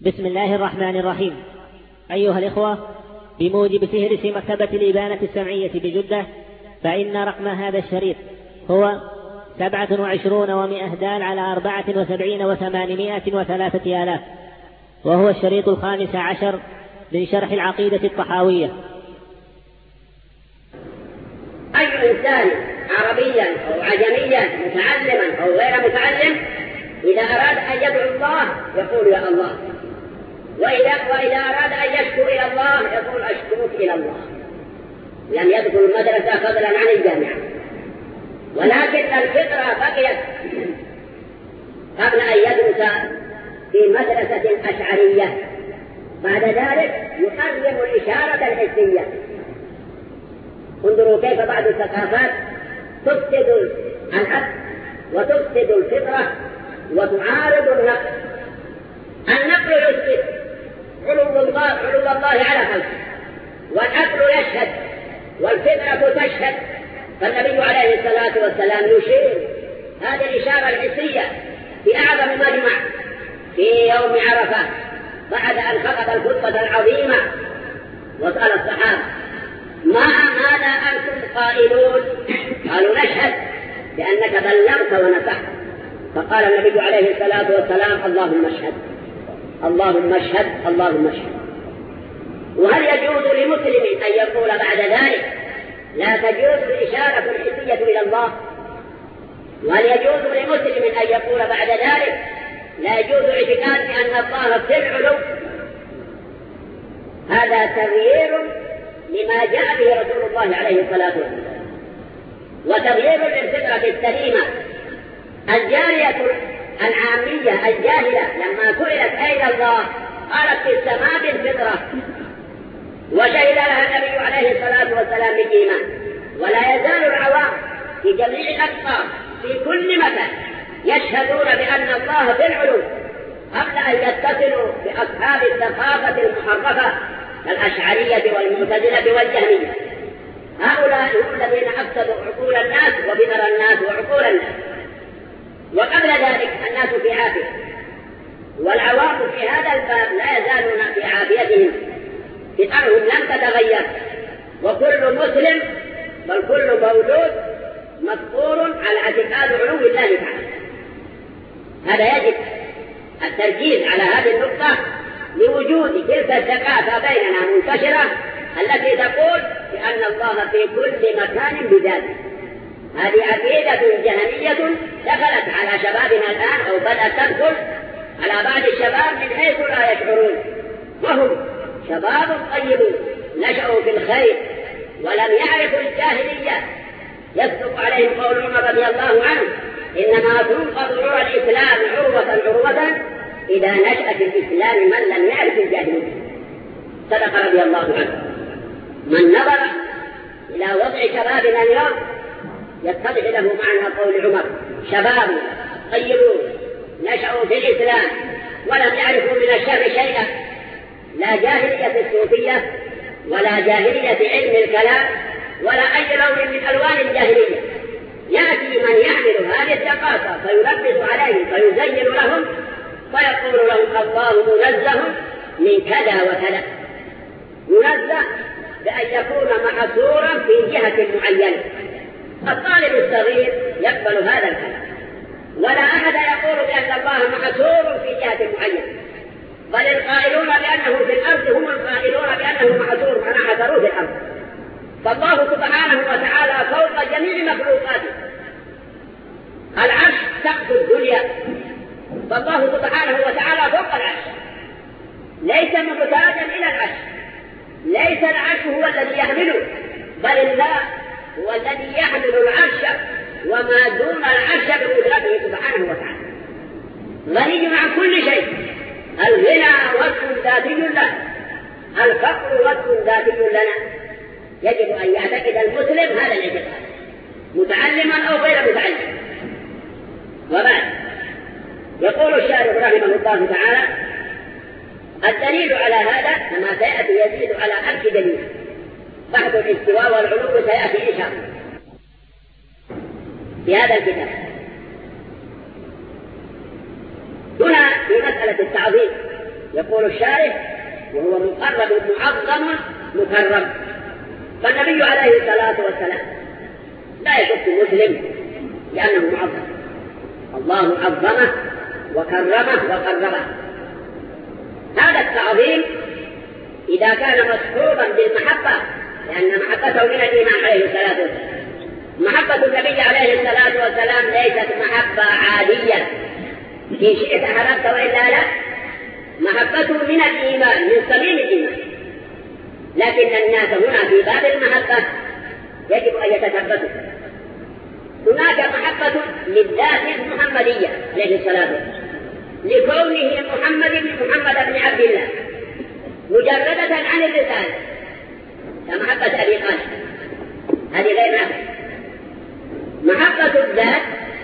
بسم الله الرحمن الرحيم. أيها الإخوة، بموجب فهرس مكتبة الإبانة السمعية بجدة، فإن رقم هذا الشريط هو 27 و100 دال على 74 و803 آلاف، وهو الشريط 15 من شرح العقيدة الطحاوية. أي إنسان عربيا أو عجميا متعلما أو غير متعلم إذا أراد أن يدعو الله يقول يا الله، وإذا أراد أن يشكو إلى الله يقول أشكوك إلى الله. لم يدخل المدرسة فضلا عن الجامعة، ولكن الفطرة بقيت قبل أن يدرس في مدرسة أشعرية. بعد ذلك يقدم الإشارة الحسية. انظروا كيف بعض الثقافات تفسد العقل وتفسد الفطرة وتعارض النقل. النقل يثبت علو الله على خلقه، والعقل يشهد والفطرة تشهد. فالنبي عليه الصلاة والسلام يشير هذه الإشارة الحسية في أعظم مجمع في يوم عرفة بعد أن خطب الخطبة العظيمة، وسأل الصحابة ماذا أنتم قائلون؟ قالوا نشهد بأنك بلغت ونصحت. فقال النبي عليه الصلاة والسلام اللهم اشهد اللهم اشهد اللهم اشهد. وهل يجوز لمسلم أن يقول بعد ذلك لا تجوز الإشارة الحسية إلى الله؟ وهل يجوز لمسلم أن يقول بعد ذلك لا يجوز اعتقاد بأن الله في العلو؟ هذا تغيير لما جاء به رسول الله عليه الصلاة والسلام، وتغيير للفطرة السليمة. الجارية العامية الجاهلة لما سئلت أين الله قالت في السماء بالفطرة، وشهد لها النبي عليه الصلاة والسلام بالإيمان. ولا يزال العوام في جميع الأقطار في كل مكان يشهدون بأن الله في العلو قبل أن يتصلوا بأصحاب الثقافة المحرفة كالأشعرية والمعتزلة والجهمية. هؤلاء هم الذين أفسدوا عقول الناس وفطر الناس وعقول الناس. وقبل ذلك الناس في عافية، والعوام في هذا الباب لا يزالون في عافيتهم، فطرهم لم تتغير، وكل مسلم بل كل مولود مفطور على اعتقاد علو الله تعالى. هذا يجب التركيز على هذه النقطة لوجود تلك الثقافة بيننا منتشرة التي تقول بأن الله في كل مكان بذاته. هذه عقيدة جهمية دخلت على شبابنا الآن أو بدأت تدخل على بعض الشباب من حيث لا يشعرون، وهم شباب طيبون نشأوا في الخير ولم يعرفوا الجاهلية. يصدق عليهم قول عمر رضي الله عنه إنما تنقض عروة الإسلام عروة إذا نشأ في الإسلام من لم يعرف الجاهلية. صدق رضي الله عنه. من نظر إلى وضع شبابنا اليوم يتضح له معنى قول عمر شباب طيبون نشأوا في الإسلام ولم يعرفوا من الشر شيئا، لا جاهلية الصوفية ولا جاهلية علم الكلام ولا أي لون من ألوان الجاهلية. يأتي من يحمل هذه الثقافة فيلبس عليهم فيزين لهم فيقول لهم الله منزه من كذا وكذا، منزه بأن يكون محصورا في جهة معينة. الطالب الصغير يقبل هذا الكلام، ولا أحد يقول بأن الله محصور في جهة معينة، بل القائلون بأنه في الأرض هم القائلون بأنه محصور معنى حصروه في الأرض. فالله سبحانه وتعالى فوق جميع مخلوقاته. العرش سقف الدنيا، فالله سبحانه وتعالى فوق العرش، ليس محتاجا إلى العرش. ليس العرش هو الذي يحمله، بل الله هو الذي يحمل العرش وما دون العرش بقدرته سبحانه وتعالى. غني عن كل شيء. الغنى وصف ذاتي له، الفقر وصف ذاتي لنا. يجب أن يعتقد المسلم هذا الاعتقاد متعلما أو غير متعلم. وبعد يقول الشارح رحمه الله تعالى الدليل على هذا كما سيأتي يزيد على 1000 دليل. بحث الاستواء والعلو سيأتي إن شاء الله في هذا الكتاب. هنا في مسألة التعظيم يقول الشارح وهو مقرب معظم مكرم. فالنبي عليه الصلاة والسلام لا يشك مسلم لأنه معظم، الله عظمه وكرمه وقربه. هذا التعظيم إذا كان مصحوبا بالمحبة، لأن محبته من الإيمان عليه الصلاة والسلام. محبة النبي عليه الصلاة والسلام ليست محبة عادية إن شئت أحببت وإلا لا، محبته من الإيمان، من صميم الإيمان. لكن الناس هنا في باب المحبة يجب أن يتثبتوا. هناك محبة للذات المحمدية عليه الصلاة والسلام، لكونه محمد بن عبد الله مجردة عن الرسالة، كمحبة أبي طالب، هذه غير نافعة. محبة الذات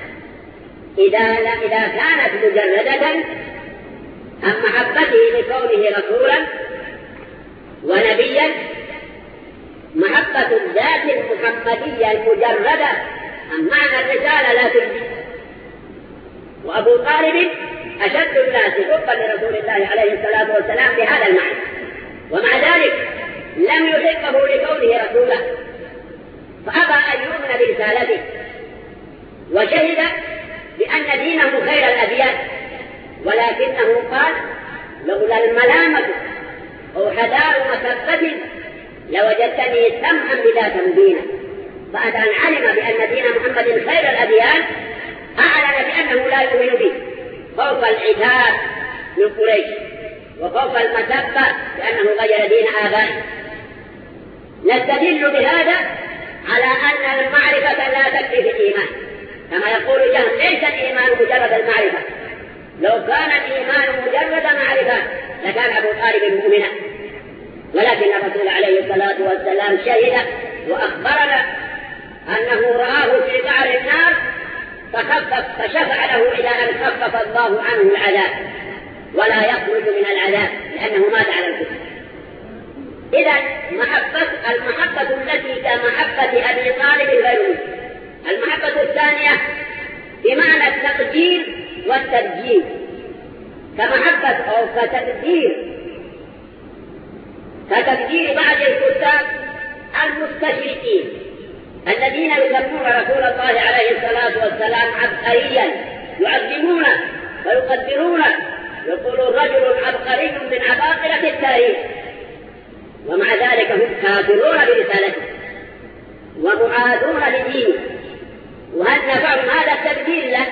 إذا كانت مجردة عن محبته لكونه رسولا ونبيا، محبة الذات المحمدية المجردة عن معنى الرسالة لا تجزي. وأبو طالب أشد الناس حبا لرسول الله عليه الصلاة والسلام بهذا المعنى، ومع ذلك لم يحبه لكونه رسولا، فأبى أن يؤمن برسالته، وشهد بأن دينه خير الأديان، ولكنه قال لولا الملامة أو حذار مسبة لوجدتني سمعا بلا تنبينا. بعد أن علم بأن دين محمد خير الأديان أعلن بأنه لا يؤمن به، فوق العتاب من قريش وفوق المسبة بأنه غير دين آبائه. نستدل بهذا على أن المعرفة لا تكفي في الإيمان، كما يقول جهم ليس الإيمان مجرد المعرفة. لو كان الإيمان مجرد معرفة لكان أبو طالب مؤمنا، ولكن الرسول عليه الصلاة والسلام شهد وأخبرنا أنه رآه في قعر النار فشفع له إلى أن خفف الله عنه العذاب ولا يخرج من العذاب لأنه مات على الكفر. إذا المحبة التي كمحبة أبي طالب غير مسلم. المحبة الثانية بمعنى التقدير والتبجيل، كمحبة أو كتقدير بعض الكتاب المستشرقين الذين يسمون رسول الله عليه الصلاة والسلام عبقريا، يعظمونه ويقدرونه، يقولون رجل عبقري من عباقرة التاريخ، ومع ذلك هم كافرون برسالته ومعادون لدينه. وهل نفعهم هذا التبديل له؟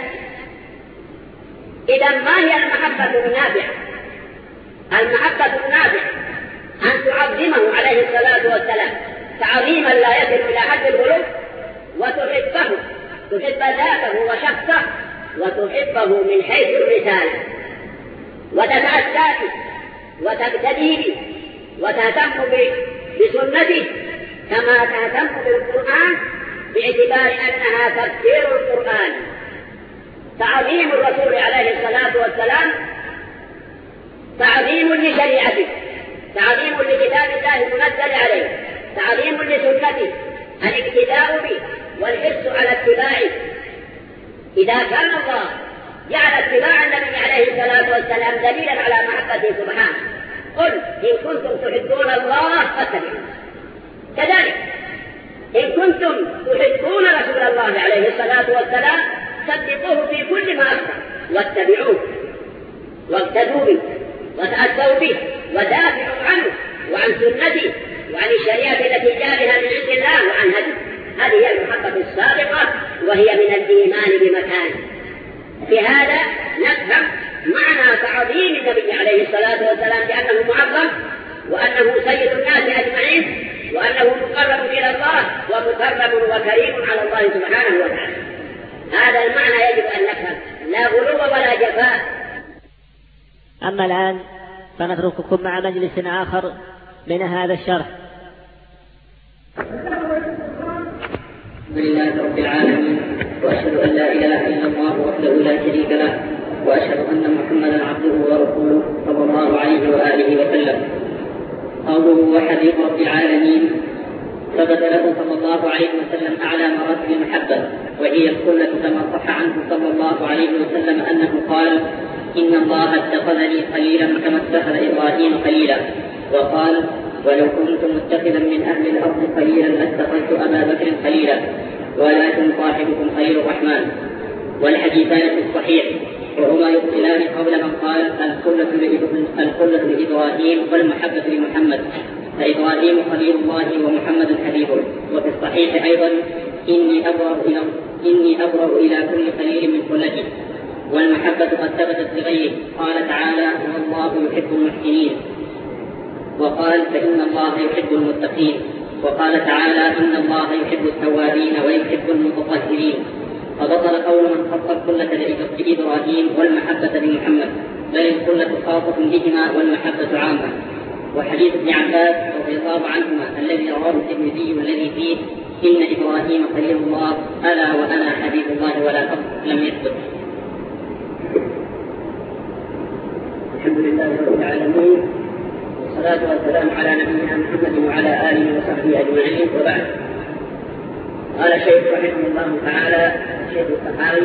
إذا ما هي المحبة النافعة؟ المحبة النافعة أن تعظمه عليه الصلاة والسلام تعظيما لا يصل إلى حد الغلو، وتحبه، تحب ذاته وشخصه، وتحبه من حيث الرسالة، وتتأسى به وتقتدي به وتهتم بسنته كما تهتم بالقرآن، باعتبار أنها تفسير القرآن. تعظيم الرسول عليه الصلاة والسلام تعظيم لشريعته، تعظيم لكتاب الله المنزل عليه، تعظيم لسنته، الاقتداء به والحرص على اتباعه. إذا كان الله جعل اتباع النبي عليه الصلاة والسلام دليلا على محبته سبحانه، قل إن كنتم تحبون الله فاتبعوه. كذلك إن كنتم تحبون رسول الله عليه الصلاة والسلام صدقوه في كل ما أخبر واتبعوه واقتدوا به وتأسوا به ودافعوا عنه وعن سنته وعن الشريعة التي جاء بها من عند الله وعن هديه. هذه هي المحبة الصادقة، وهي من الإيمان بمكان. بهذا نفهم معنى تعظيم النبي عليه الصلاة والسلام بأنه معظم، وأنه سيد الناس أجمعين، وأنه مقرب إلى الله ومكرم وكريم على الله سبحانه وتعالى. هذا المعنى يجب أن نفهم، لا غلو ولا جفاء. أما الآن فنترككم مع مجلس آخر من هذا الشرح. الحمد لله رب العالمين، وأشهد أن لا إله إلا الله وحده لا شريك له، وأشهد أن محمدا عبده ورسوله صلى الله عليه وآله وسلم. قوله وحبيب رب العالمين، ثبت له صلى الله عليه وسلم أعلى مراتب المحبة، وهي القلة كما صح عنه صلى الله عليه وسلم أنه قال: إن الله اتخذني خليلا كما اتخذ إبراهيم خليلا. وقال ولو كنت متخذا من أهل الأرض خليلا لاتخذت أبا بكر خليلا ولكن صاحبكم خليل الرحمن. والحديثان في الصحيح وهما يبطلان قول من قال الخلة لإبراهيم والمحبة لمحمد، فإبراهيم خليل الله ومحمد حبيبه. وفي الصحيح أيضا إني أبرأ إلى كل خليل من خلتي. والمحبة قد ثبتت لغيره، قال تعالى والله يحب المحسنين، وقال فإن الله يحب المتقين، وقال تعالى إن الله يحب التوابين ويحب المتطهرين. فبطل قول من خص الخلة لإبراهيم والمحبة لمحمد، بل الخلة خاصة بهما والمحبة عامة. وحديث ابن عباس رضي الله عنهما الذي رواه الترمذي والذي فيه إن إبراهيم خليل الله ألا وأنا حبيب الله ولا فخر لم يثبت. الحمد لله رب العالمين، والصلاة والسلام على نبينا محمد وعلى آله وصحبه أجمعين، وبعد. قال الشيخ رحمه الله تعالى الشيخ الصحابي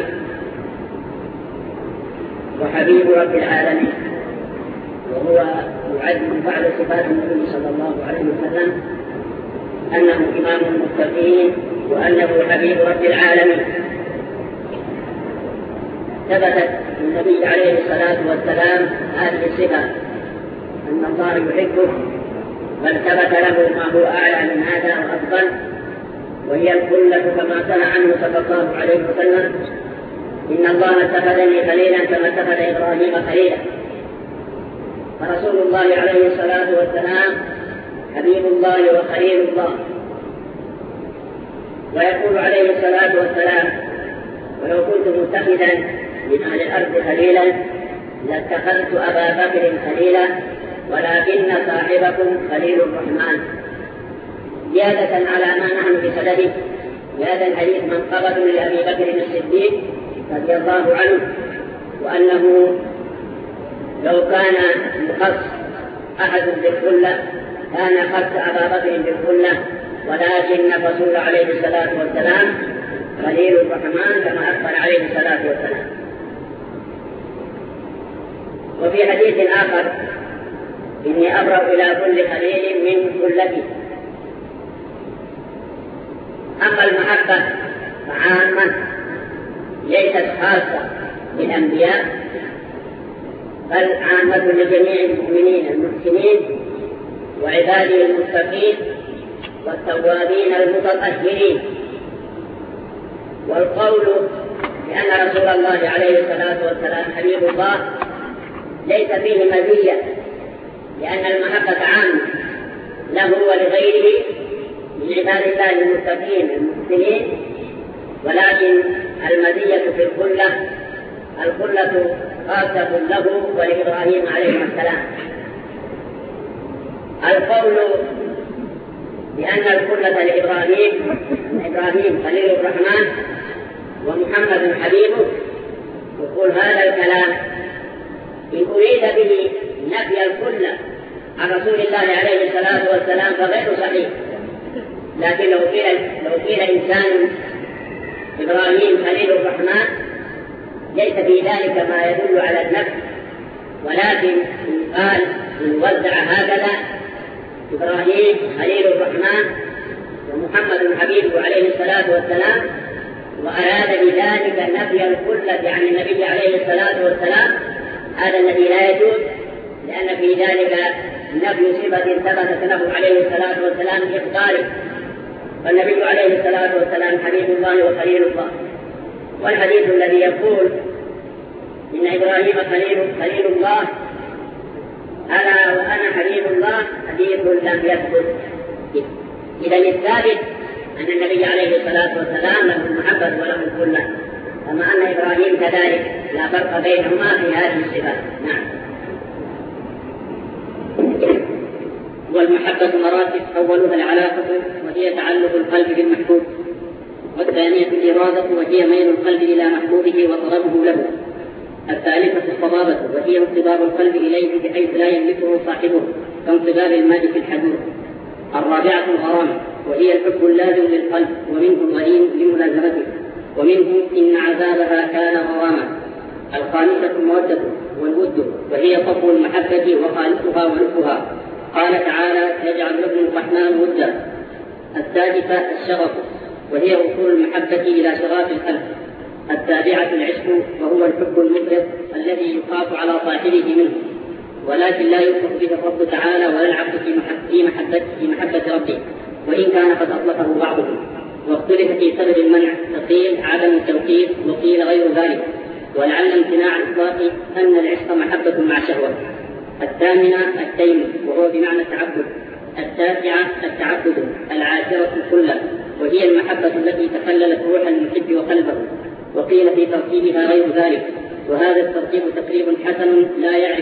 وحبيب رب العالمين، وهو يعد من بعض صفات النبي صلى الله عليه وسلم أنه إمام المتقين وأنه حبيب رب العالمين. ثبتت النبي عليه الصلاة والسلام هذه الصفة أن الله يحبه، بل ثبت له ما هو أعلى من هذا وأفضل، وهي الخلة كما صنع عنه صلى الله عليه وسلم إن الله اتخذني خليلا كما اتخذ إبراهيم خليلا. فرسول الله عليه الصلاة والسلام حبيب الله وخليل الله. ويقول عليه الصلاة والسلام ولو كنت متخذا من أهل الأرض خليلا لاتخذت أبا بكر خليلا ولكن صاحبكم خليل الرحمن. زيادة على ما نحن بصدده، هذا الحديث منقبة لأبي بكر الصديق رضي الله عنه، وأنه لو كان يخص أحد بالخلة كان خص أبا بكر بالخلة، ولكن الرسول عليه الصلاة والسلام خليل الرحمن كما أخبر عليه الصلاة والسلام. وفي حديث آخر إني أبرأ إلى كل خليل من خلتي. أما المحبة فعامة ليست خاصة بالأنبياء، بل عامة لجميع المؤمنين المحسنين وعباده المتقين والتوابين المتطهرين. والقول بأن رسول الله عليه الصلاة والسلام حبيب الله ليس فيه مزية، لأن المحبة عامة له ولغيره من عباد الله المتقين المحسنين، ولكن المزية في الخلة خاصة له ولإبراهيم عليه السلام. القول بأن الخلة لإبراهيم خليل الرحمن ومحمد حبيبه، يقول هذا الكلام إن أريد به نفي الخلة عن رسول الله عليه الصلاة والسلام فغير صحيح. لكن لو قيل إنسان إبراهيم خليل الرحمن ليس في ذلك ما يدل على النفي، ولكن قال إن وزع هكذا إبراهيم خليل الرحمن ومحمد حبيبه عليه الصلاة والسلام، وأراد بذلك نفي الخلة عن النبي عليه الصلاة والسلام، هذا الذي لا يجوز، لأن في ذلك نفي صفة ثبتت له عليه الصلاة والسلام بإخباره. فالنبي عليه الصلاة والسلام حبيب الله وخليل الله. والحديث الذي يقول إن إبراهيم خليل الله ألا وأنا حبيب الله حديث لم يثبت. إذا الثابت أن النبي عليه الصلاة والسلام له المحبة وله الخلة، كما أن إبراهيم كذلك، لا فرق بينهما في هذه الصفات. نعم. والمحبة مراتب، أولها العلاقة وهي تعلق القلب بالمحبوب، والثانية الإرادة وهي ميل القلب إلى محبوبه وطلبه له، الثالثة الصبابة وهي انصباب القلب إليه بحيث لا يملكه صاحبه كانصباب الماء في الحجور، الرابعة الغرامة وهي الحب اللازم للقلب ومنه الغريم لملازمته، ومنه إن عذابها كان غراما، الخامسة المودة والود، وهي صفو المحبة وخالصها ولبها. قال تعالى: يجعل لكم الرحمن ودا. السادسة الشغف، وهي وصول المحبة إلى شغاف القلب. السابعة العشق، وهو الحب المفرط الذي يخاف على صاحبه منه، ولكن لا يوصف به الرب تعالى ولا العبد في محبة ربه، وإن كان قد أطلقه بعضهم. واختلف في سبب المنع، فقيل عدم التوقيف وقيل غير ذلك، ولعل امتناع الإطلاق أن العشق محبة مع شهوة. الثامنة التيم، وهو بمعنى التعبد. التاسعة التعبد. العاشرة الخلة، وهي المحبة التي تخللت روح المحب وقلبه، وقيل في ترتيبها غير ذلك، وهذا الترتيب تقريب حسن لا يعرف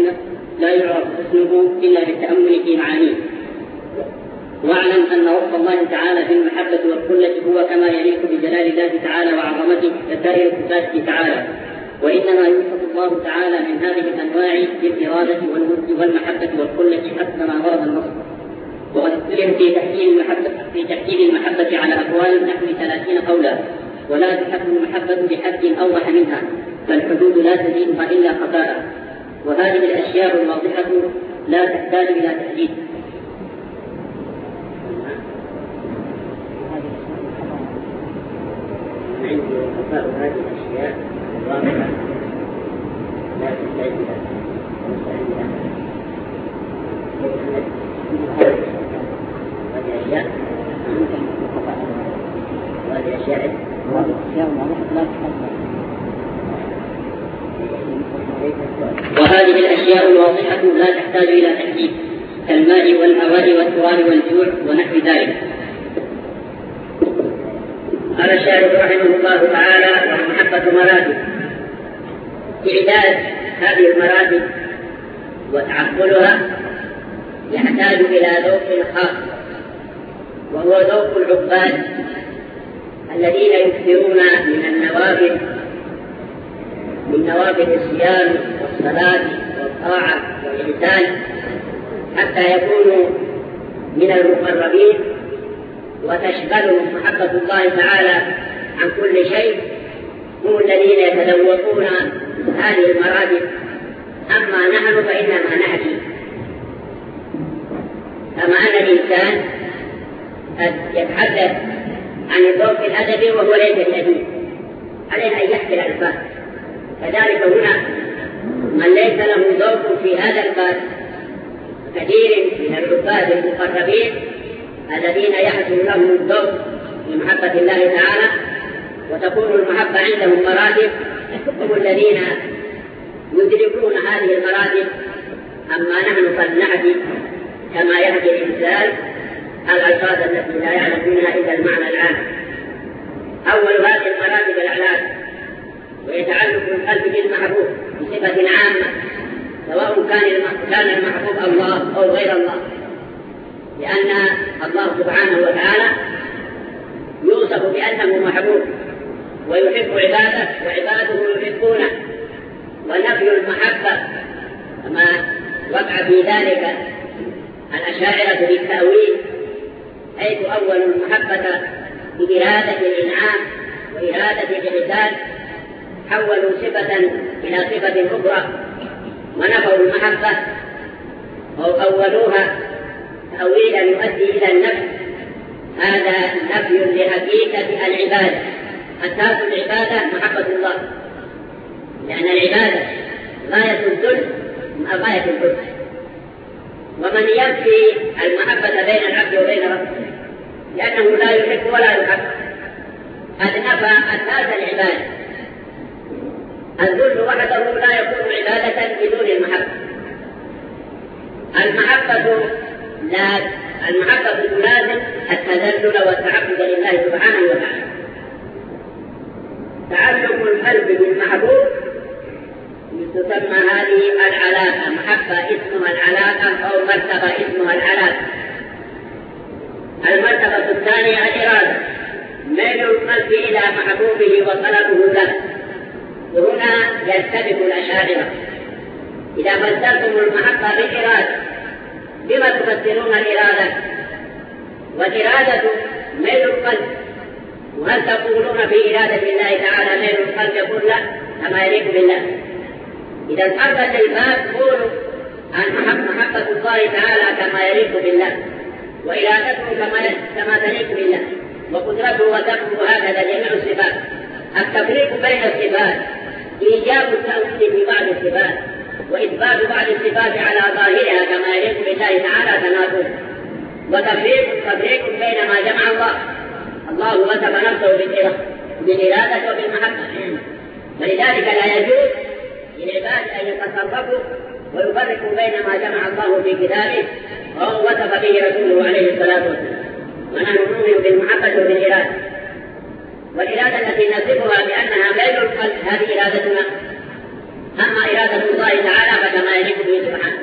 حسنه إلا بالتأمل في معانيه. واعلم أن وصف الله تعالى بالمحبة والخلة هو كما يليق بجلال الله تعالى وعظمته كسائر صفاته تعالى، وإنما يوصف الله تعالى من هذه الأنواع بالإرادة والود والمحبة والخلة حسب ما ورد النص. وقد اختلف في تحديد المحبة على أقوال نحو 30 قولا، ولا تحد المحبة بحد أوضح منها، فالحدود لا تزيدها إلا خفاء. وهذه الأشياء الواضحة لا تحتاج إلى تحديد. عندي خفاء هذه الأشياء الواضحة لا تحتاج إلى تحديد. وهذه الأشياء الواضحة لا تحتاج إلى تحديد، كالماء والهواء والثوار والجوع ونحو ذلك. قال الشارح رحمه الله تعالى: والمحبة مراتب. إعداد هذه المراتب وتعقلها يحتاج إلى ذوق خاص، وهو ذوق العباد الذين يكثرون من نوافل الصيام والصلاة والطاعة والإحسان حتى يكونوا من المقربين، وتشغلهم محبة الله تعالى عن كل شيء. هم الذين يتذوقون هذه المراتب. أما نحن فإنما نحكي، كما أن الإنسان يتحدث عن الذوق الأدبي وهو ليس بأديب، عليه أن يحكي الألفاظ. كذلك هنا من ليس له ذوق في هذا الباب كثير من العباد المقربين الذين يحصل لهم الذوق بمحبة الله تعالى وتكون المحبة عندهم مراتب، هم الذين يدركون هذه المراتب. أما نحن فلنعدي كما يهدي الإنسان الألفاظ التي لا يعلم منها إلا المعنى العام. أول هذه المراتب الأعلام، ويتعلق القلب بالمحبوب بصفة عامة، سواء كان المحبوب الله أو غير الله، لأن الله سبحانه وتعالى يوصف بأنه محبوب ويحب عباده وعباده يحبونه. ونفي المحبة كما وقع في ذلك الأشاعرة بالتأويل، حيث أول المحبة بإرادة الإنعام وإرادة الإحسان، حولوا صفة إلى صفة أخرى ونفوا المحبة أو أولوها تأويلا يؤدي إلى النفي. هذا نفي لحقيقة العبادة. أساس العبادة محبة الله، لأن العبادة غاية الذل مع غاية الحب. ومن ينفي المحبة بين العبد وبين ربه لأنه لا يحب ولا يحب، قد نفى أساس العبادة. الذل وحده لا يكون عبادة بدون المحبة. المحبة تلازم التذلل والتعبد لله سبحانه وتعالى. تعلق القلب بالمحبوب تسمى هذه العلاقة. محبة اسمها العلاقة أو مرتبة اسمها العلاقة. المرتبة الثانية الإرادة، ميل القلب إلى محبوبه وطلبه له. وهنا يرتبط الأشاعرة: إذا فسرتم المحبة بالإرادة بما تفسرون الإرادة؟ والإرادة ميل القلب، وهل تقولون في إرادة الله تعالى ميل القلب كله كما يليق بالله. إذا انحرفت الباب قولوا عن محبة الله تعالى كما يليق بالله، وإرادته كما تليق بالله، وقدرته وسمعه هكذا جميع الصفات. التفريق بين الصفات إيجاب التأويل في بعض الصفات وإثبات بعض الصفات على ظاهرها كما يليق بالله تعالى تناقض، وتفريق بين ما جمع الله وصف نفسه بالإرادة وبالمحبة. ولذلك لا يجوز للعباد أن يتصرفوا ويفرقوا بين ما جمع الله في كتابه وهو وصف به رسوله عليه الصلاة والسلام. ونحن نؤمن بالمحبة وبالإرادة، والإرادة التي نصفها بأنها غير القلب هذه إرادتنا. أما إرادة الله تعالى فكما يليق به سبحانه.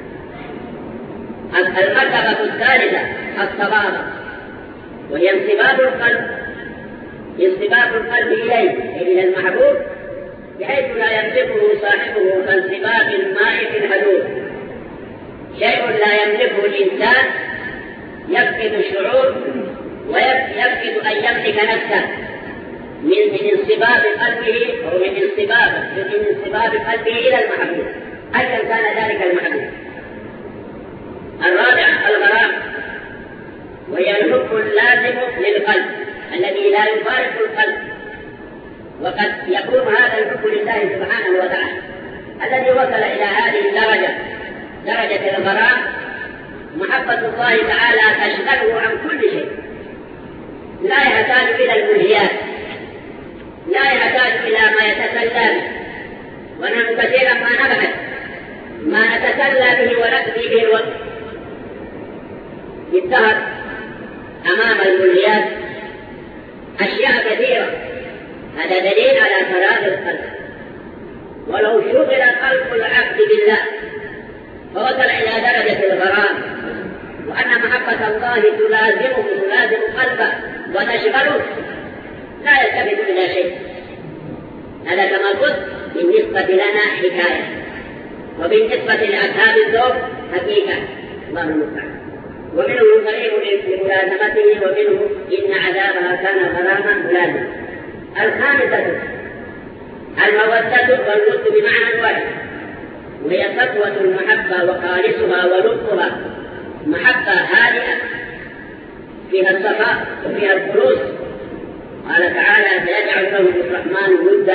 المرتبة الثالثة الصبابة، وهي انصباب القلب إليه أي إلى المحبوب، بحيث لا يملكه صاحبه كانصباب الماء في الحدود. شيء لا يملكه الإنسان يفقد الشعور ويفقد أن يملك نفسه من انصباب قلبه أو من انصباب قلبه إلى المحبوب أيا كان ذلك المحبوب. الرابع الغرام، وهي الحب اللازم للقلب الذي لا يفارق القلب. وقد يكون هذا الحب لله سبحانه وتعالى الذي وصل إلى هذه الدرجة، درجة الغرام. محبة الله تعالى تشغله عن كل شيء، لا يحتاج إلى الملهيات، لا يحتاج إلى ما يتسلى به. ونحن كثيرا ما نبحث ما نتسلى به ونقضي به الوقت بالسهر أمام الملهيات أشياء كثيرة. هذا دليل على فراغ القلب. ولو شغل قلب العبد بالله فوصل إلى درجة الغرام، وأن محبة الله تلازم قلبه وتشغله، لا يلتفت إلى شيء. هذا كما قلت بالنسبة لنا حكاية، وبالنسبة لأصحاب الذوق حقيقة. الله المستعان. ومنه قريب لملازمته، ومنه إن عذابها كان غراما ملازما. الخامسة المودة والود بمعنى واحد، وهي صفوة المحبة وخالصها ولطفها. محبة هادئة فيها الصفاء وفيها الخلوص. قال تعالى سيجعل له الرحمن ودا.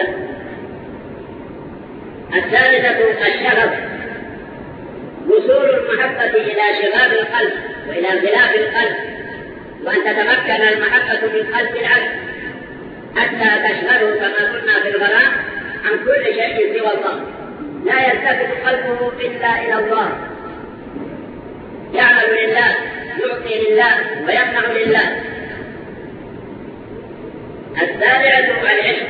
الثالثة الشغف، وصول المحبة إلى شغاب القلب وإلى غلاف القلب، وأن تتمكن المحبة من قلب العبد حتى تشغله كما قلنا في الغرام عن كل شيء سوى الله. لا يلتفت قلبه إلا إلى الله، يعمل لله، يعطي لله ويمنع لله. السابعة العشق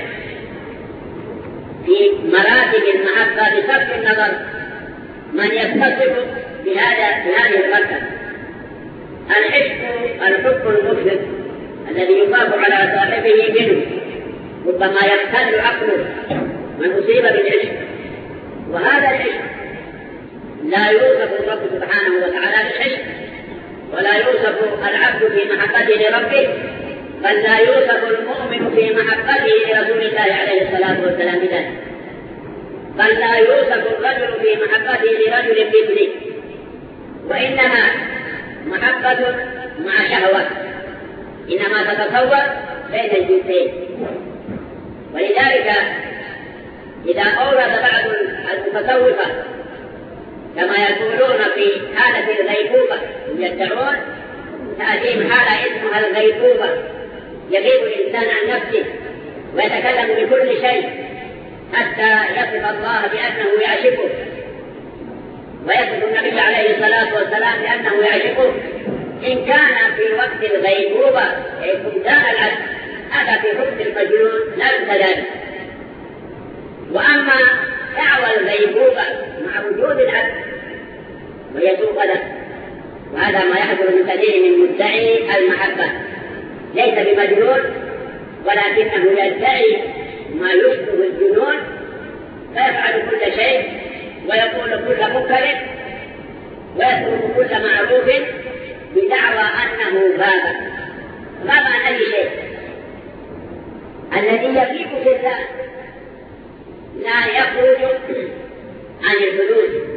في مراتب المحبة بصرف النظر من يتصف بهذه المرتبة. العشق الحب المفرط الذي يخاف على صاحبه منه، ربما يختل عقله من أصيب بالعشق. وهذا العشق لا يوصف الرب سبحانه وتعالى بالعشق، ولا يوصف العبد في محبته لربه، بل لا يوصف المؤمن في محبته لرسول الله عليه الصلاة والسلام بذلك، بل لا يوصف الرجل في محبته لرجل مثله. وإنما محبة مع شهوة، إنما تتصور بين الجنسين. ولذلك إذا أورد بعض المتصوفة كما يقولون في حالة الغيبوبة، يدعون تأتيهم حالة اسمها الغيبوبة، يغيب الإنسان عن نفسه ويتكلم بكل شيء حتى يصف الله بأنه يعشقه، ويصف النبي عليه الصلاة والسلام بأنه يعشقه. إن كان في وقت الغيبوبة أي فقدان العقل، هذا في حكم المجنون لا يمتدد. وأما دعوى الغيبوبة مع وجود العقل وهي سوء قدر، وهذا ما يحصل من كثير من مدعي المحبة، ليس بمجنون ولكنه يدعي ما يشبه الجنون، فيفعل كل شيء ويقول كل منكر ويترك كل معروف بدعوى أنه غاب عن أي شيء. الذي يفيق في الله لا يخرج عن الحدود.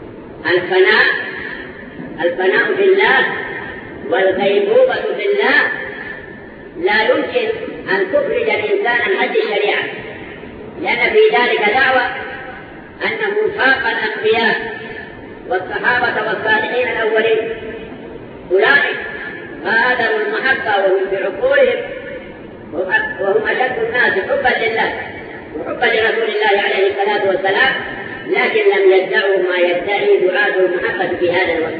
الفناء في الله والغيبوبة في الله لا يمكن أن تخرج الإنسان عن حد الشريعة، لأن في ذلك دعوة أنه فاق الأنبياء والصحابة والصالحين الأولين. أولئك غادروا المحبة وهم بعقولهم وهم أشد الناس حبا لله وحبا لرسول الله عليه الصلاة والسلام، لكن لم يدعوا ما يدعي دعاة المحبة في هذا الوقت.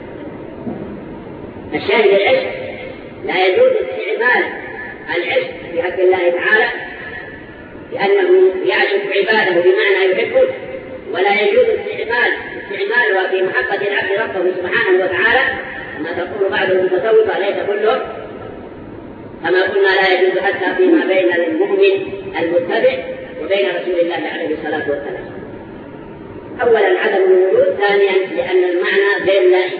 الشاهد العشق لا يجوز استعمال العشق في حق الله تعالى لأنه يعشق عباده بمعنى يحبه، ولا يجوز استعمالها في محبة العبد ربه سبحانه وتعالى ما تقول بعض المتصوفة ليس كلهم، كما قلنا لا يجوز حتى فيما بين المؤمن المتبع وبين رسول الله عليه الصلاة والسلام. أولا عدم الوجود، ثانيا لأن المعنى غير لائق.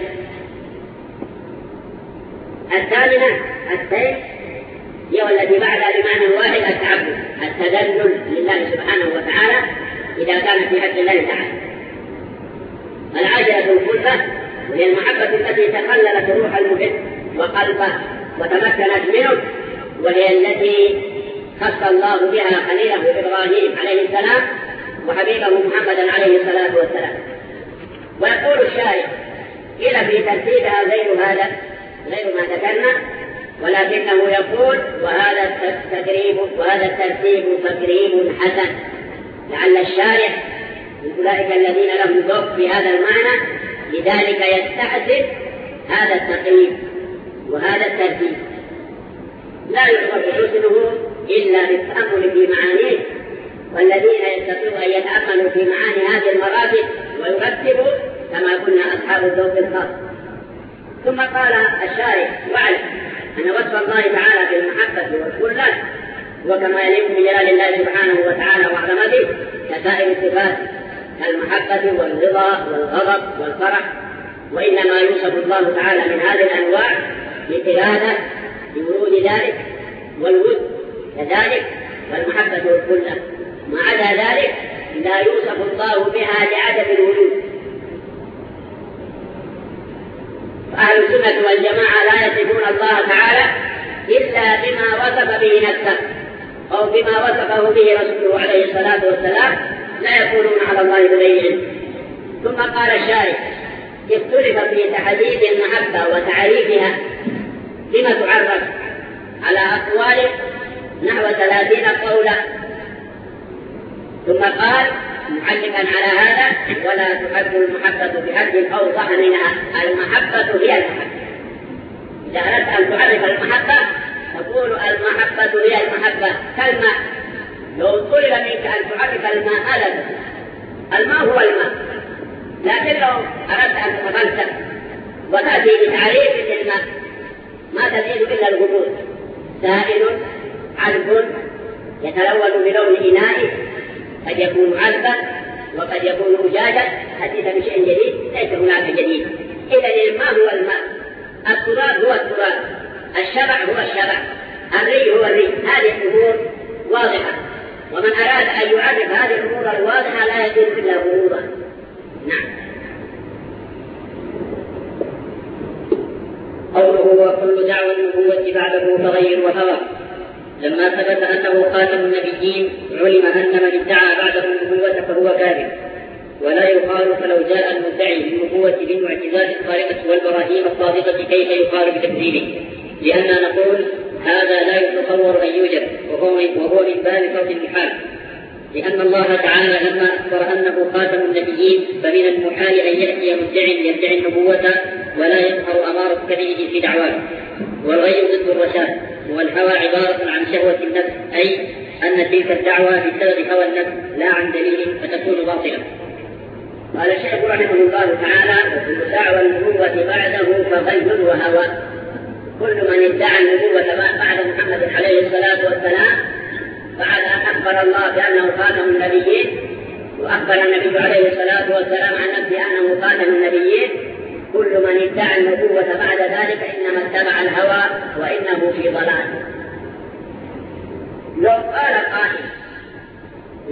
الثامنة التين هي والتي بعدها بمعنى واحد التعبد، التذلل لله سبحانه وتعالى إذا كان في حق الله تعالى. العاشرة الخلفة وهي المحبة التي تخللت روح المحب وقلبه وتمكنت منه، وهي التي خص الله بها خليله إبراهيم عليه السلام وحبيبه محمدا عليه الصلاة والسلام. ويقول الشاعر قيل في ترتيبها غير ما ذكرنا، ولكنه يقول وهذا الترتيب تقريب حسن، لعل الشارع من أولئك الذين لهم ذوق في هذا المعنى، لذلك يستحسن هذا التقريب وهذا الترتيب. لا يعرف حسنه إلا بالتأمل في معانيه، والذين يستطيعون أن يتأملوا في معاني هذه المراتب ويرتبوا كما قلنا أصحاب الذوق الخاص. ثم قال الشارع واعلم أن وصف الله تعالى بالمحبة والخلة وكما يليق بجلال الله سبحانه وتعالى وعظمته كسائر الصفات كالمحبة والرضا والغضب والفرح، وإنما يوصف الله تعالى من هذه الأنواع بالإرادة بورود ذلك والود كذلك والمحبة والخلة. ما عدا ذلك لا يوصف الله بها لعدم الوجود. أهل السنة والجماعة لا يصفون الله تعالى إلا بما وصف به نفسه أو بما وصفه به رسوله عليه الصلاة والسلام، لا يقولون على الله بغيره. ثم قال الشارع اختلف في تحديد المحبة وتعريفها بما تعرف على أقوال نحو 30 قولا. ثم قال معلقا على هذا ولا تحب المحبة بحد أوضح منها. المحبة هي المحبة. إذا أردت أن تعرف المحبة تقول المحبة هي المحبة كالماء. لو طلب منك أن تعرف الماء أبدا الماء هو الماء، لكن لو أردت أن تتفلسف وتأتي بتعريف الماء ما تزيد إلا الغموض، سائل عذب يتلون بلون إنائه، قد يكون عذبا وقد يكون أجاجا، حديث بشيء جديد ليس هناك جديد. إذا الماء هو الماء، التراب هو التراب، الشبع هو الشبع، الري هو الري. هذه الأمور واضحة، ومن أراد أن يعرف هذه الأمور الواضحة لا يجوز إلا غموضا. نعم. قوله وكل دعوى النبوة بعده فغير وهوى. لما ثبت أنه خاتم النبيين علم أن من ادعى بعده النبوة فهو كاذب، ولا يقال فلو جاء المدعي للنبوة بالمعجزات الخارقة والبراهين الصادقة كيف يقال بتكذيبه؟ لأننا نقول هذا لا يتصور أن يوجد، وهو من باب صوت المحال، لأن الله تعالى لما أخبر أنه خاتم النبيين فمن المحال أن يأتي مدعي يدعي النبوة ولا يظهر أمارة كذبه في دعواه. والغي ضد الرشاد، والهوى عبارة عن شهوة النفس، أي أن تلك الدعوة بسبب هوى النفس لا عن دليل فتكون باطلة. قال الشيخ رحمه الله تعالى وكل دعوى النبوة بعده فغي وهوى. كل من ادعى النبوة بعد محمد عليه الصلاة والسلام بعد أن أخبر الله بأنه خاتم النبيين، وأخبر النبي عليه الصلاة والسلام عن نفسه أنه خاتم النبيين، كل من ادعى النبوة بعد ذلك إنما اتبع الهوى وإنه في ضلال. لو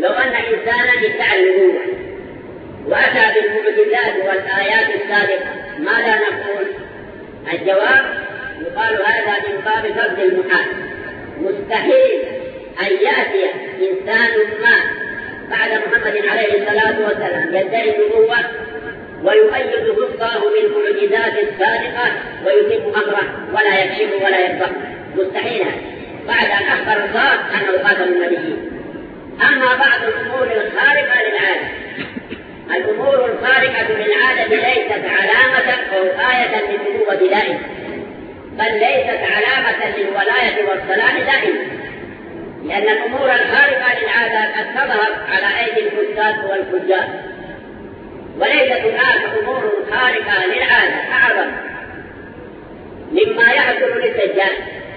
لو أن إنسانا ادعى النبوة وأتى بالمعجزات والآيات الصادقة ماذا نقول؟ الجواب يقال هذا من باب فرض المحال. مستحيل أن يأتي إنسان ما بعد محمد عليه الصلاة والسلام يدعي النبوة ويؤيده الله بالمعجزات الصادقة ويتم أمره ولا يكشف ولا يفضح. مستحيل بعد أن أخبر الله أنه خاتم النبيين. أما بعض الأمور الخارقة للعادة، الأمور الخارقة للعادة ليست علامة أو آية للنبوة دائما، بل ليست علامة للولاية والصلاح دائما، لأن الأمور الخارقة للعادة قد تظهر على أيدي الفساد والفجار، وليست هناك أمور خارقة للعادة أعظم مما يحصل للدجال.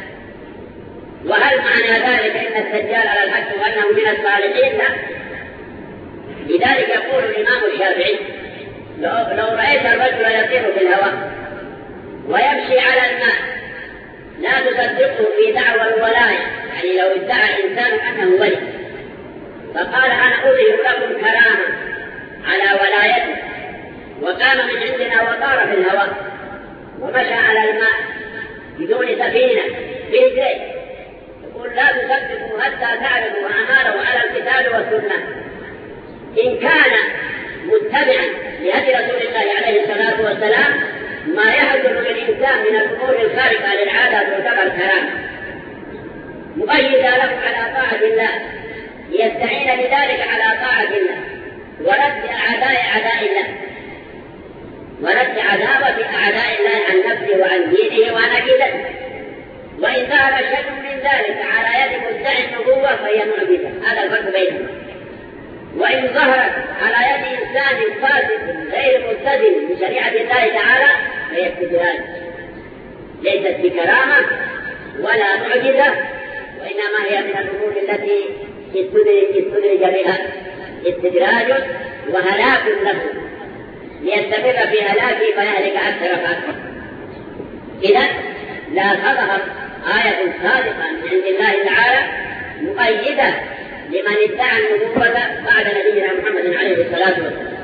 وهل معنى ذلك إن الدجال على الحق وأنه من الصالحين؟ لا. لذلك يقول الإمام الشافعي لو رأيت الرجل يطير في الهواء ويمشي على الماء لا تصدقه في دعوى الولاية، يعني لو ادعى إنسان أنه ولي فقال أنا أظهر لكم كرامة على ولايته وقام من عندنا وطار في الهواء ومشى على الماء بدون سفينة برجليه، يقول لا تصدقوا حتى تعرفوا أعماله على الكتاب والسنة. إن كان متبعا لهدي رسول الله عليه الصلاة والسلام ما يحصل للإنسان من الأمور الخارقة للعادة تعتبر كرامة مؤيدة له على طاعة الله، يستعين بذلك على طاعة الله ورد أعداء الله، ورد عذابة أعداء الله عن نفسه وعن دينه وعن عقيدته. وإن ظهر شيء من ذلك على يد مدعي النبوة فهي معجزة، هذا الفرق بينهم. وإن ظهرت على يد إنسان فاسد غير ملتزم بشريعة الله تعالى فهي استدراج، ليست بكرامة ولا معجزة، وإنما هي من الأمور التي استدرج بها استدراج وهلاك له ليستمر في هلاكه فيهلك أكثر فأكثر. إذا لا تظهر آية صادقة من عند الله تعالى مؤيدة لمن ادعى النبوة بعد نبينا محمد عليه الصلاة والسلام.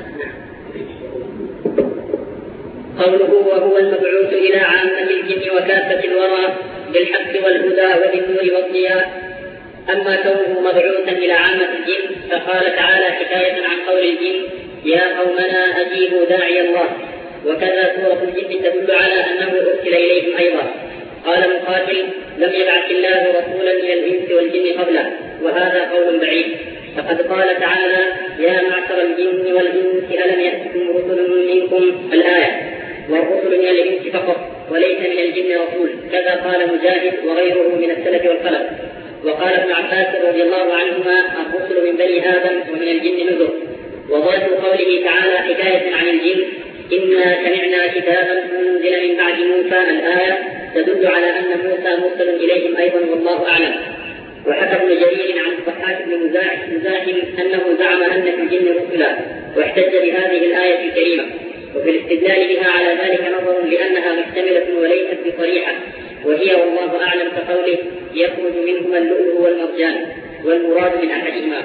قوله وهو المبعوث إلى عامة الجن وكافة الورى بالحق والهدى وبالنور والضياء. أما كونه مبعوثا إلى عامة الجن فقال تعالى حكاية عن قول الجن يا قومنا أجيبوا داعي الله، وكذا سورة الجن تدل على أنه أرسل إليهم أيضا. قال مقاتل لم يبعث الله رسولا إلى الإنس والجن قبله، وهذا قول بعيد، فقد قال تعالى يا معشر الجن والإنس ألم يأتكم رسل منكم الآية، والرسل من الإنس فقط وليس من الجن رسول، كذا قال مجاهد وغيره من السلف والخلف. وقال ابن عباس رضي الله عنهما الرسل من بني آدم ومن الجن نذر. وظاهر قوله تعالى حكاية عن الجن إنا سمعنا كتابا أنزل من بعد موسى الآية تدل على أن موسى مرسل إليهم أيضا والله أعلم. وحكى ابن جرير عن الضحاك بن مزاحم أنه زعم أن في الجن رسلا، واحتج بهذه الآية الكريمة، وفي الاستدلال بها على ذلك نظر لأنها محتملة وليست بصريحة، وهي والله أعلم كقوله يخرج منهما اللؤلؤ والمرجان، والمراد من أحدهما.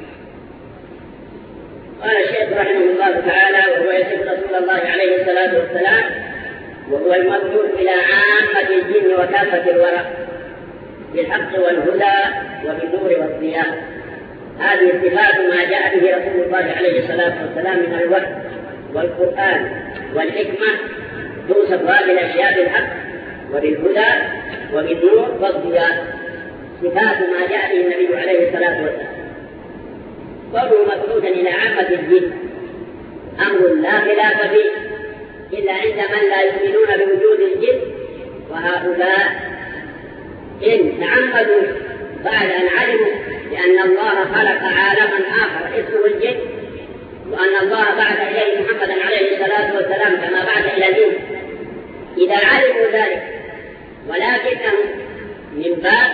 قال الشيخ رحمه الله تعالى وهو يصف رسول الله عليه الصلاة والسلام وهو المبعوث إلى عامة الجن وكافة الورى بالحق والهدى وبالنور والضياء. هذه صفات ما جاء به رسول الله عليه الصلاة والسلام من الوحي والقرآن والحكمة، توصف هذه الأشياء بالحق وبالهدى وبالنور والضياء، صفات ما جاء به النبي عليه الصلاة والسلام. قوله مبعوثا إلى عامة الجن أمر لا خلاف فيه إلا عند من لا يؤمنون بوجود الجن، وهؤلاء إن تعمدوا بعد أن علموا بأن الله خلق عالما آخر اسمه الجن، وأن الله بعث إليه محمدا عليه الصلاة والسلام كما بعث إلى الإنس، إذا علموا ذلك ولكنهم من باب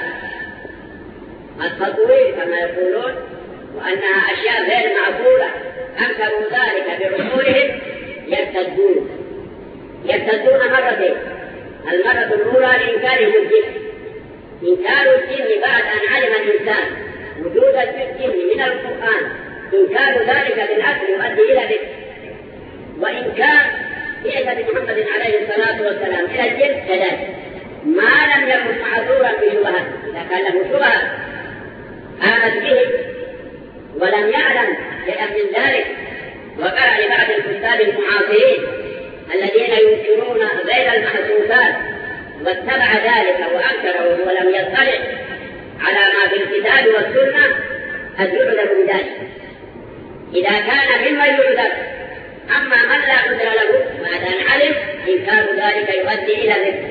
التطوير كما يقولون وأنها أشياء غير معقولة أنكروا ذلك بعقولهم يرتدون مرتين. المرة الأولى لإنكارهم الجن، إنكار الجن بعد أن علم الإنسان وجود الجن من من القرآن إمكان ذلك بالعقل يؤدي إلى ذلك، وإن كان بعثة محمد عليه الصلاة والسلام إلى الجن كذلك، ما لم يكن معذورا بشبهة. إذا كان له شبهة آمن به ولم يعلم شيئا من ذلك، وقع لبعض الكتاب المعاصرين الذين ينكرون غير المحسوسات واتبع ذلك وأنكره ولم يطلع على ما في الكتاب والسنة قد يعذر بذلك إذا كان ممن يعذر. أما من لا عذر له بعد أن علم إنكار ذلك يؤدي إلى ذلك.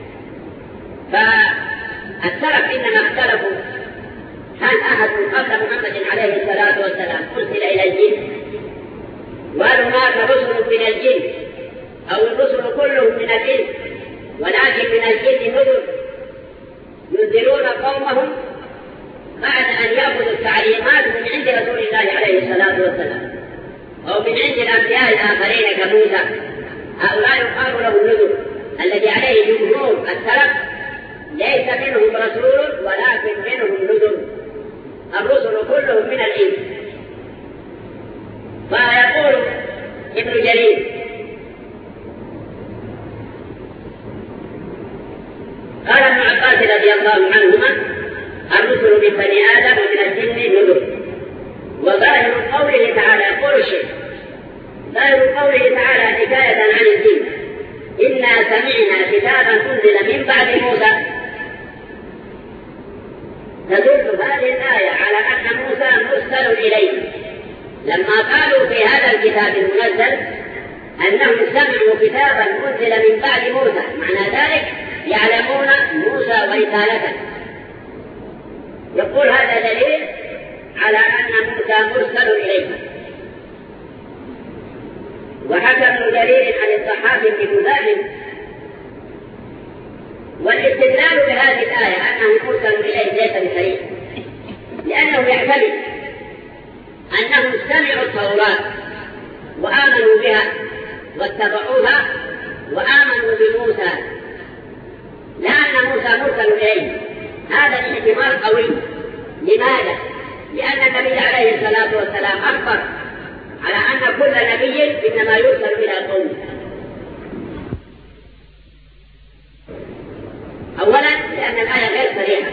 فالسلف إنما اختلفوا هل أحد قبل محمد عليه الصلاة والسلام أرسل إلى الجن، وهل هناك رسل من الجن أو الرسل كلهم من الإنس، ولكن من الجن نذر ينذرون قومهم بعد أن يأخذوا التعليمات من عند رسول الله عليه الصلاة والسلام أو من عند الأنبياء الآخرين كموسى. هؤلاء يقال له النذر الذي عليه جمهور السلف ليس منهم رسول ولكن منهم نذر، الرسل كلهم من الإنس. فيقول ابن جرير قال ابن عباس رضي الله عنهما الرسل من بني آدم ومن الجن نذر. وظاهر قوله تعالى يقول الشيخ ظاهر قوله تعالى حكاية عن الجن إنا سمعنا كتابا أنزل من بعد موسى، تدل هذه الآية على أن موسى مرسل إليه. لما قالوا في هذا الكتاب المنزل أنهم سمعوا كتابا أنزل من بعد موسى، معنى ذلك يعلمون موسى ورسالته. يقول هذا دليل على أن موسى مرسل إليه. وحكى ابن جرير عن الضحاك بن مزاحم والاستدلال بهذه الآية أنه مرسل إليه ليس بصريح، لأنه يحتمل أنهم سمعوا التوراة وآمنوا بها واتبعوها وآمنوا بموسى، لا أن موسى مرسل إليه. هذا الاحتمال قوي. لماذا؟ لأن النبي عليه الصلاة والسلام أخبر على أن كل نبي إنما يرسل إلى قومه. أولا لأن الآية غير صريحة،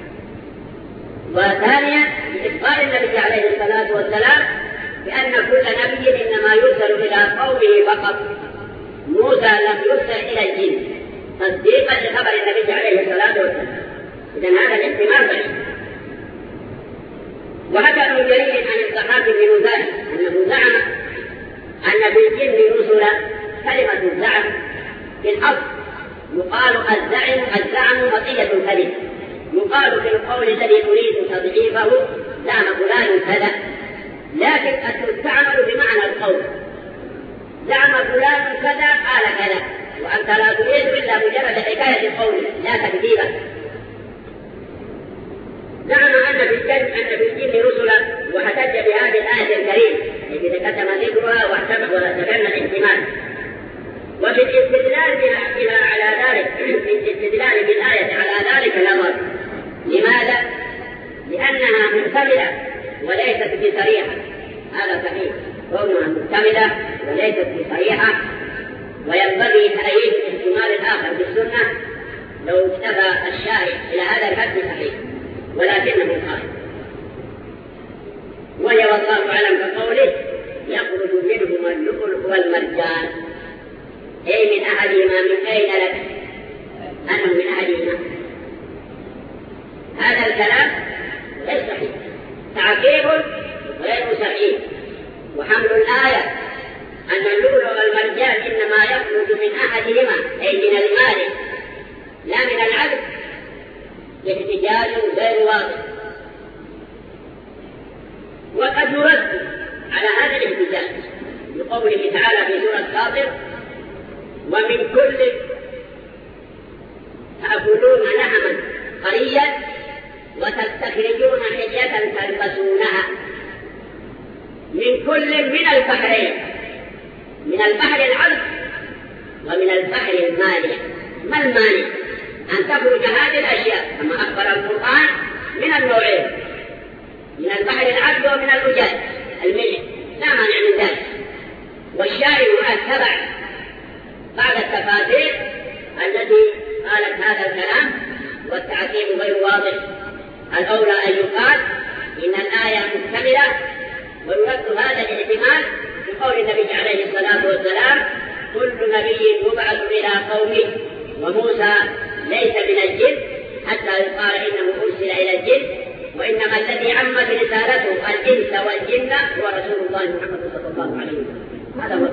وثانيا بإخبار النبي عليه الصلاة والسلام بأن كل نبي إنما يرسل إلى قومه فقط، موسى لم يرسل إلى الجن تصديقا لخبر النبي عليه الصلاة والسلام. إذن هذا الاحتمال ضعيف. وحكى ابن جرير عن الضحاك بن مزاحم أنه زعم أن في الجن رسلا. كلمة الزعم في الأصل يقال الزعم بقية الكلمة، يقال في القول الذي تريد تضعيفه زعم فلان كذا، لكن تستعمل بمعنى القول. زعم فلان كذا قال كذا، وأنت لا تريد إلا مجرد حكاية القول لا تكذيبا. زعم أن في الجن رسلا واحتج بهذه الآية الكريمة التي تقدم ذكرها واعتبر وتبنى الاحتمال. وفي الاستدلال على ذلك في الاستدلال بالآية على ذلك الأمر. لماذا؟ لأنها محتملة وليست بصريحة. هذا صحيح، كونها محتملة وليست بصريحة، وينبغي تأييد الاحتمال الآخر بالسنة لو اكتفى الشارع إلى هذا الحد صحيح، ولكنه قال وهي والله أعلم كقوله يخرج منهما اللؤلؤ والمرجان، أي من أحدهما. من أين لك أنه من أحدهما؟ هذا الكلام غير صحيح، تعقيب غير صحيح. وحمل الآية أن اللؤلؤ والمرجان إنما يخرج من أحدهما أي من المال لا من العبد احتجاج غير واضح. وقد يرد على هذا الاحتجاج بقوله تعالى في سورة فاطر ومن كل تأكلون لحما طريا وتستخرجون حلية تلبسونها. من كل من البحرين، من البحر العذب ومن البحر المالح. ما المانع؟ أن تخرج هذه الأشياء كما أخبر القرآن من النوعين، من البحر العذب يعد من الأجاج الملح لا مانع من ذلك. والشارع هنا اتبع بعض التفاسير التي قالت هذا الكلام والتعقيب غير واضح. الأولى أن يقال إن الآية مكتملة ويرد هذا الاحتمال بقول النبي عليه الصلاة والسلام كل نبي يبعث إلى قومه وموسى ليس من الجن حتى يقال إنه أرسل إلى الجن، وإنما الذي عمت رسالته الإنس والجن هو رسول الله محمد صلى الله عليه وسلم. هذا هو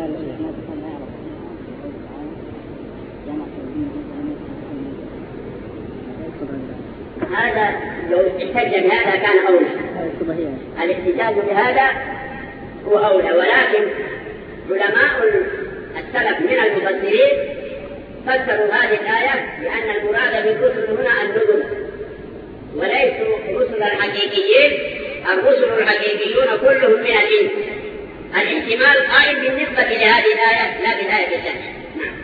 هذا لو احتج بهذا كان أولى، الاحتجاج بهذا هو أولى. ولكن علماء السلف من المفسرين فسروا هذه الآية بأن المراد بالرسل هنا النذر وليسوا رسلا حقيقيين. الرسل الحقيقيون كلهم من الإنس. الاحتمال قائم بالنسبة لهذه الآية لا بالآية الثانية.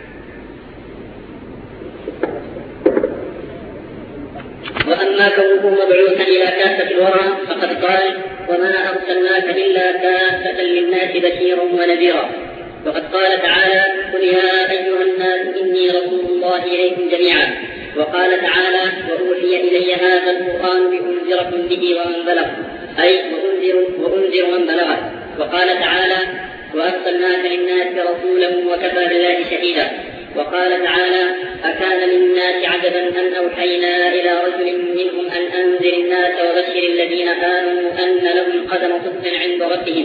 وأما كونه مبعوثا إلى كافة الورى فقد قال وما أرسلناك إلا كافة للناس بشيرا ونذيرا. وقد قال تعالى قل يا أيها الناس إني رسول الله إليكم جميعا. وقال تعالى وأوحي إلي هذا القرآن لأنذركم به ومن بلغ، أي وأنذر من بلغه. وقال تعالى وأرسلناك للناس رسولا وكفى بالله شهيدا. وقال تعالى أكان للناس عجبا أن أوحينا إلى رجل منهم أن أنذر الناس وبشر الذين آمنوا أن لهم قدم صدق عند ربهم.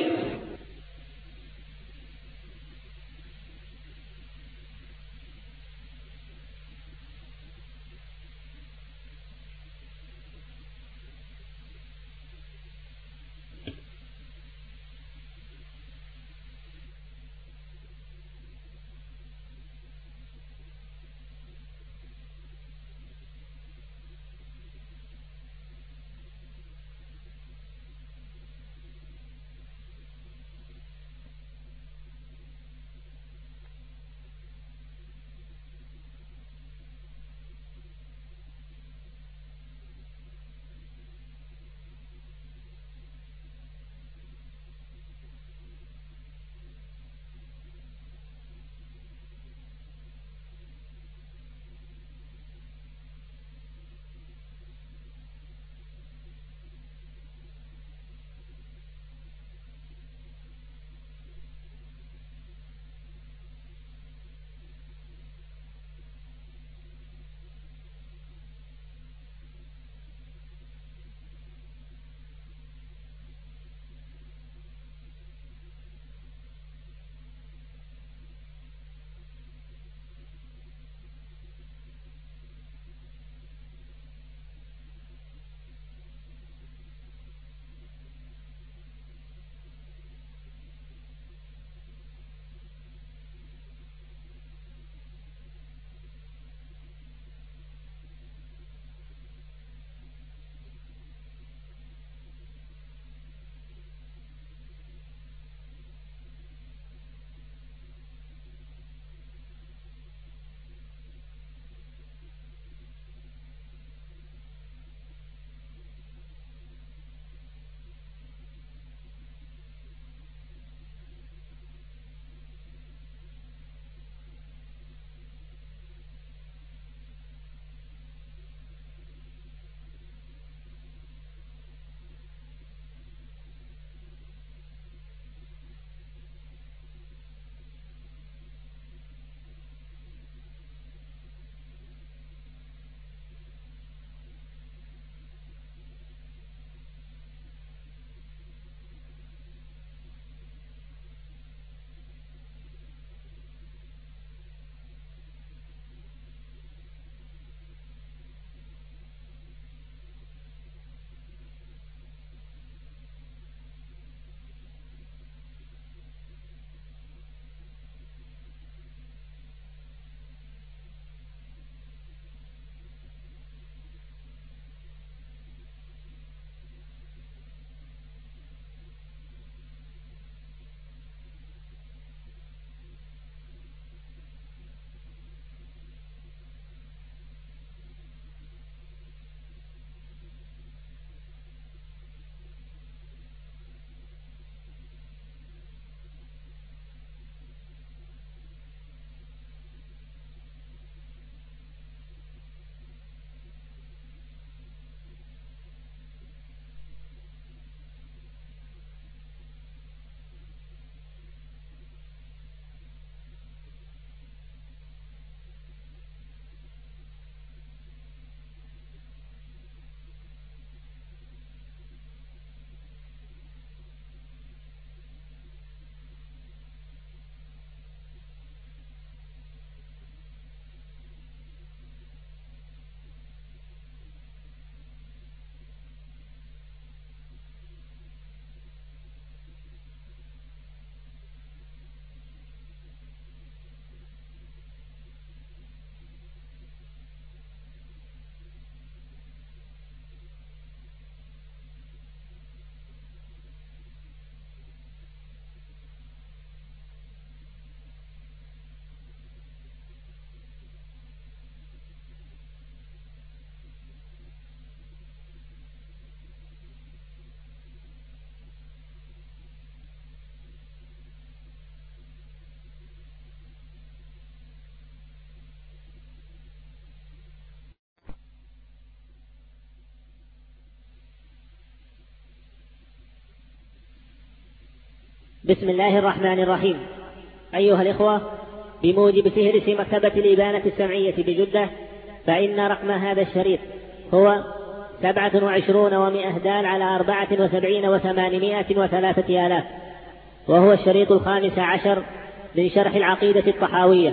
بسم الله الرحمن الرحيم. أيها الإخوة، بموجب فهرس مكتبة الإبانة السمعية بجدة، فإن رقم هذا الشريط هو 27 و100 دال على 74 و803 آلاف، وهو الشريط 15 من شرح العقيدة الطحاوية.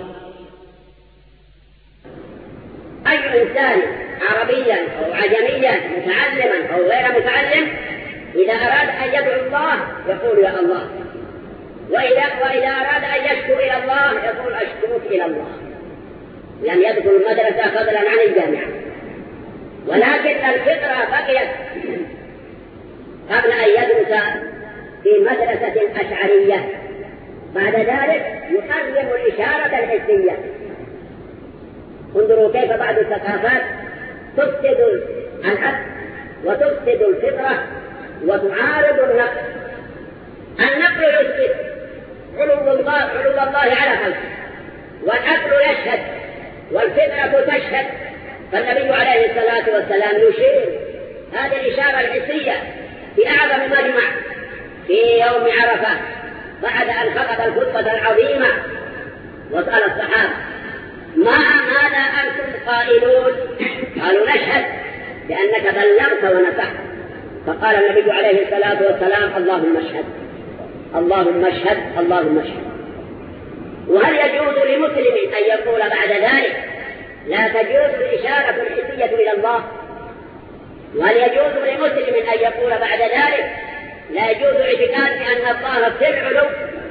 أي إنسان عربيا أو عجميا متعلما أو غير متعلم إذا أراد أن يدعو الله يقول يا الله، وإذا أراد أن يشكو إلى الله يقول أشكوك إلى الله. لم يدخل المدرسة فضلا عن الجامعة، ولكن الفطرة بقيت قبل أن يدرس في مدرسة أشعرية. بعد ذلك يقدم الإشارة الحسية. انظروا كيف بعض الثقافات تفسد العقل وتفسد الفطرة وتعارض النقل. النقل يثبت علو الله على خلقه، والعقل يشهد والفطرة تشهد. فالنبي عليه الصلاة والسلام يشير هذه الإشارة الحسية في أعظم مجمع في يوم عرفة بعد أن خطب الخطبة العظيمة، وسأل الصحابة ماذا أنتم قائلون؟ قالوا نشهد بأنك بلغت ونصحت. فقال النبي عليه الصلاة والسلام اللهم اشهد اللهم اشهد اللهم اشهد. وهل يجوز لمسلم أن يقول بعد ذلك لا تجوز الإشارة الحسية إلى الله؟ وهل يجوز لمسلم أن يقول بعد ذلك لا يجوز اعتقاد بأن الله في العلو؟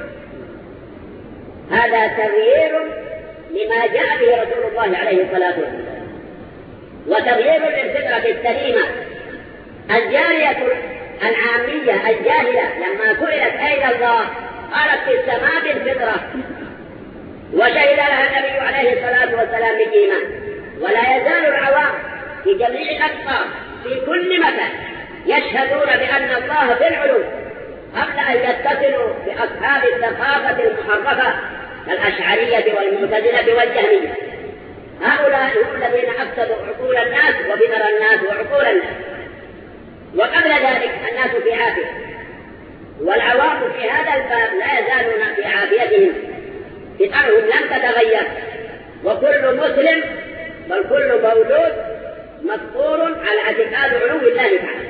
هذا تغيير لما جاء به رسول الله عليه الصلاة والسلام، وتغيير للفطرة السليمة. الجارية العامية الجاهلة لما سئلت أين الله قالت في السماء بالفطرة، وشهد لها النبي عليه الصلاة والسلام بالإيمان. ولا يزال العوام في جميع الأقطار في كل مكان يشهدون بأن الله في العلو قبل أن يتصلوا بأصحاب الثقافة المحرفة كالأشعرية والمعتزلة والجهمية. هؤلاء هم الذين أفسدوا عقول الناس وفطر الناس وعقول الناس. وقبل ذلك الناس في عافية، والعوام في هذا الباب لا يزالون في عافيتهم، فطرهم لم تتغير، وكل مسلم بل كل مولود مفطور على اعتقاد علو الله تعالى.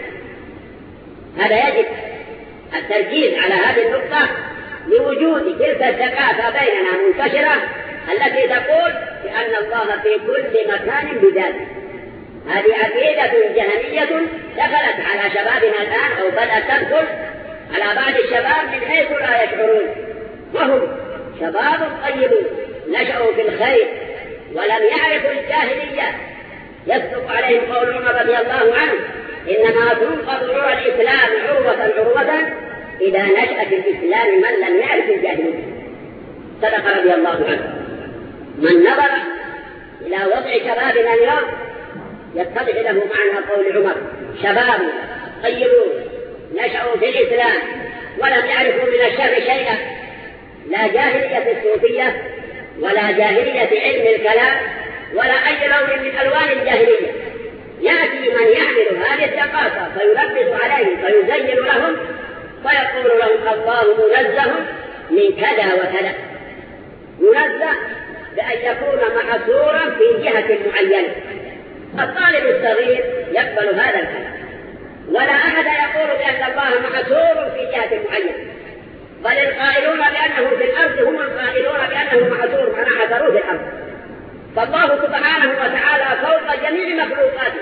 هذا يجب التركيز على هذه النقطة لوجود تلك الثقافة بيننا منتشرة التي تقول بأن الله في كل مكان بذاته. هذه عقيدة جهمية دخلت على شبابنا الآن أو بدأت تدخل على بعض الشباب من حيث لا يشعرون، وهم شباب طيبون نشأوا في الخير ولم يعرفوا الجاهلية. يصدق عليهم قول عمر رضي الله عنه إنما تنقض عروة الإسلام عروة إذا نشأ في الإسلام من لم يعرف الجاهلية. صدق رضي الله عنه. من نظر إلى وضع شبابنا اليوم يتضح له معنى قول عمر شباب طيبون نشأوا في الإسلام ولم يعرفوا من الشر شيئا، لا جاهلية الصوفية ولا جاهلية علم الكلام ولا أي لون من ألوان الجاهلية. يأتي من يحمل هذه الثقافة فيلبس عليهم فيزين لهم فيقول لهم الله منزه من كذا وكذا، منزه بأن يكون محصورا في جهة معينة. الطالب الصغير يقبل هذا الكلام، ولا أحد يقول بأن الله محصور في جهة معينة، بل القائلون بأنه في الأرض هم القائلون بأنه محصور معنى حصروه في الأرض. فالله سبحانه وتعالى فوق جميع مخلوقاته.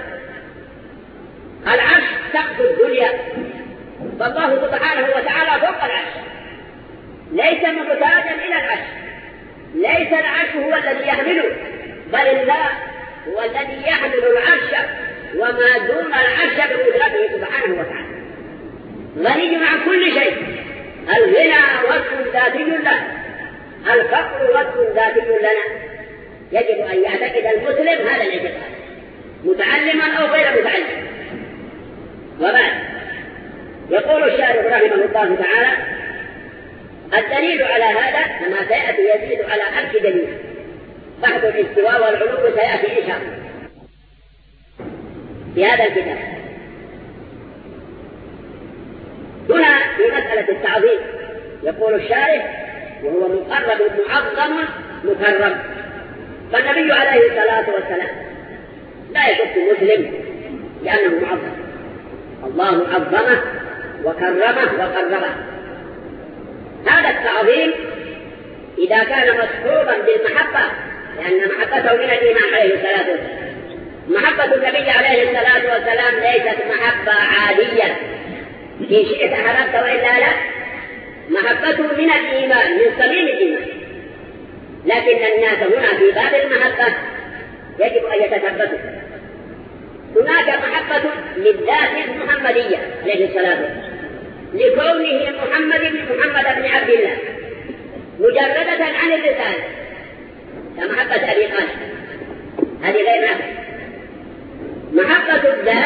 العرش سقف الدنيا، فالله سبحانه وتعالى فوق العرش، ليس محتاجا إلى العرش. ليس العرش هو الذي يحمله، بل الله هو الذي يحمل العرش وما دون العرش بقدرته سبحانه وتعالى. غني عن كل شيء. الغنى وصف ذاتي له، الفقر وصف ذاتي لنا. يجب أن يعتقد المسلم هذا الاعتقاد متعلما أو غير متعلم. وبعد يقول الشارح رحمه الله تعالى الدليل على هذا كما سيأتي يزيد على 1000 دليل. بحث الاستواء والعلو سيأتي إن شاء الله في هذا الكتاب. هنا في مسألة التعظيم يقول الشارح وهو مقرب معظم مكرم. فالنبي عليه الصلاة والسلام لا يشك مسلم لأنه معظم، الله عظمه وكرمه وقربه. هذا التعظيم إذا كان مصحوبا بالمحبة، لأن محبته من الإيمان عليه الصلاة والسلام. محبة النبي عليه الصلاة والسلام ليست محبة عادية إن شئت أحببت وإلا لا، محبته من الإيمان، من صميم الإيمان. لكن الناس هنا في باب المحبة يجب أن يتثبتوا. هناك محبة للذات المحمدية عليه الصلاة والسلام، لكونه محمد بن عبد الله مجردة عن الرسالة كمحبة أبي طالب، هذه غير نافعة. محبة الذات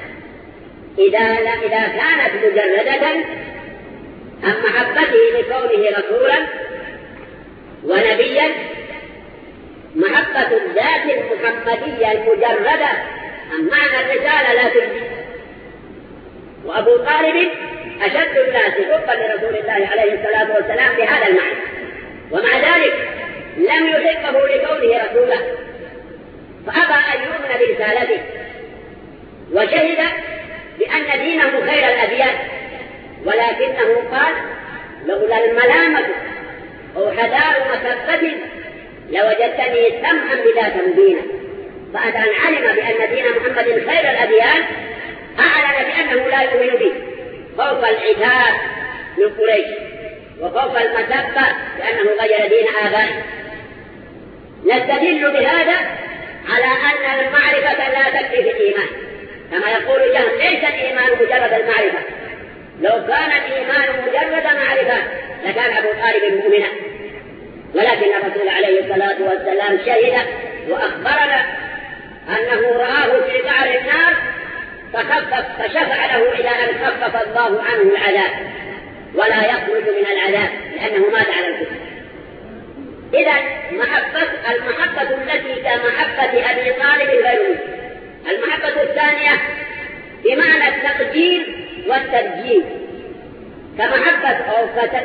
إذا كانت مجردة عن محبته لكونه رسولا ونبيا، محبة الذات المحمدية المجردة عن معنى الرسالة لا تجزي. وأبو طالب أشد الناس حبا لرسول الله عليه الصلاة والسلام بهذا المعنى، ومع ذلك لم يحبه لكونه رسولا، فأبى أن يؤمن برسالته، وشهد بأن دينه خير الأديان، ولكنه قال لولا الملامة أو حذار مسبة لوجدتني سمحا بذات مبينا. بعد أن علم بأن دين محمد خير الأديان أعلن بأنه لا يؤمن به خوف العتاب من قريش وخوف المسبة لأنه غير دين آبائه. نستدل بهذا على أن المعرفة لا تكفي في الإيمان، كما يقول جهم ليس الإيمان مجرد المعرفة. لو كان الإيمان مجرد معرفة لكان أبو طالب مؤمنا، ولكن الرسول عليه الصلاة والسلام شهد وأخبرنا أنه رآه في قعر النار فشفع له إلى أن خفف الله عنه العذاب ولا يخرج من العذاب لأنه مات على الكفر. إذا المحبة التي كمحبة أبي طالب غير. المحبة الثانية بمعنى التقدير والتبجيل، كمحبة أو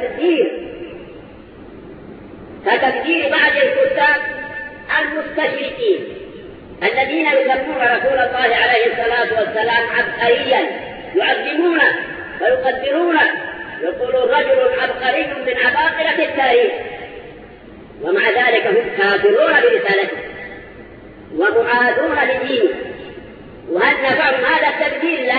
كتقدير بعض الكتاب المستشرقين الذين يسمون رسول الله عليه الصلاة والسلام عبقريا، يعظمونه ويقدرونه، يقولون رجل عبقري من عباقرة التاريخ، ومع ذلك هم كافرون برسالته ومعادون لدينه. وهل نفعهم هذا التبديل له؟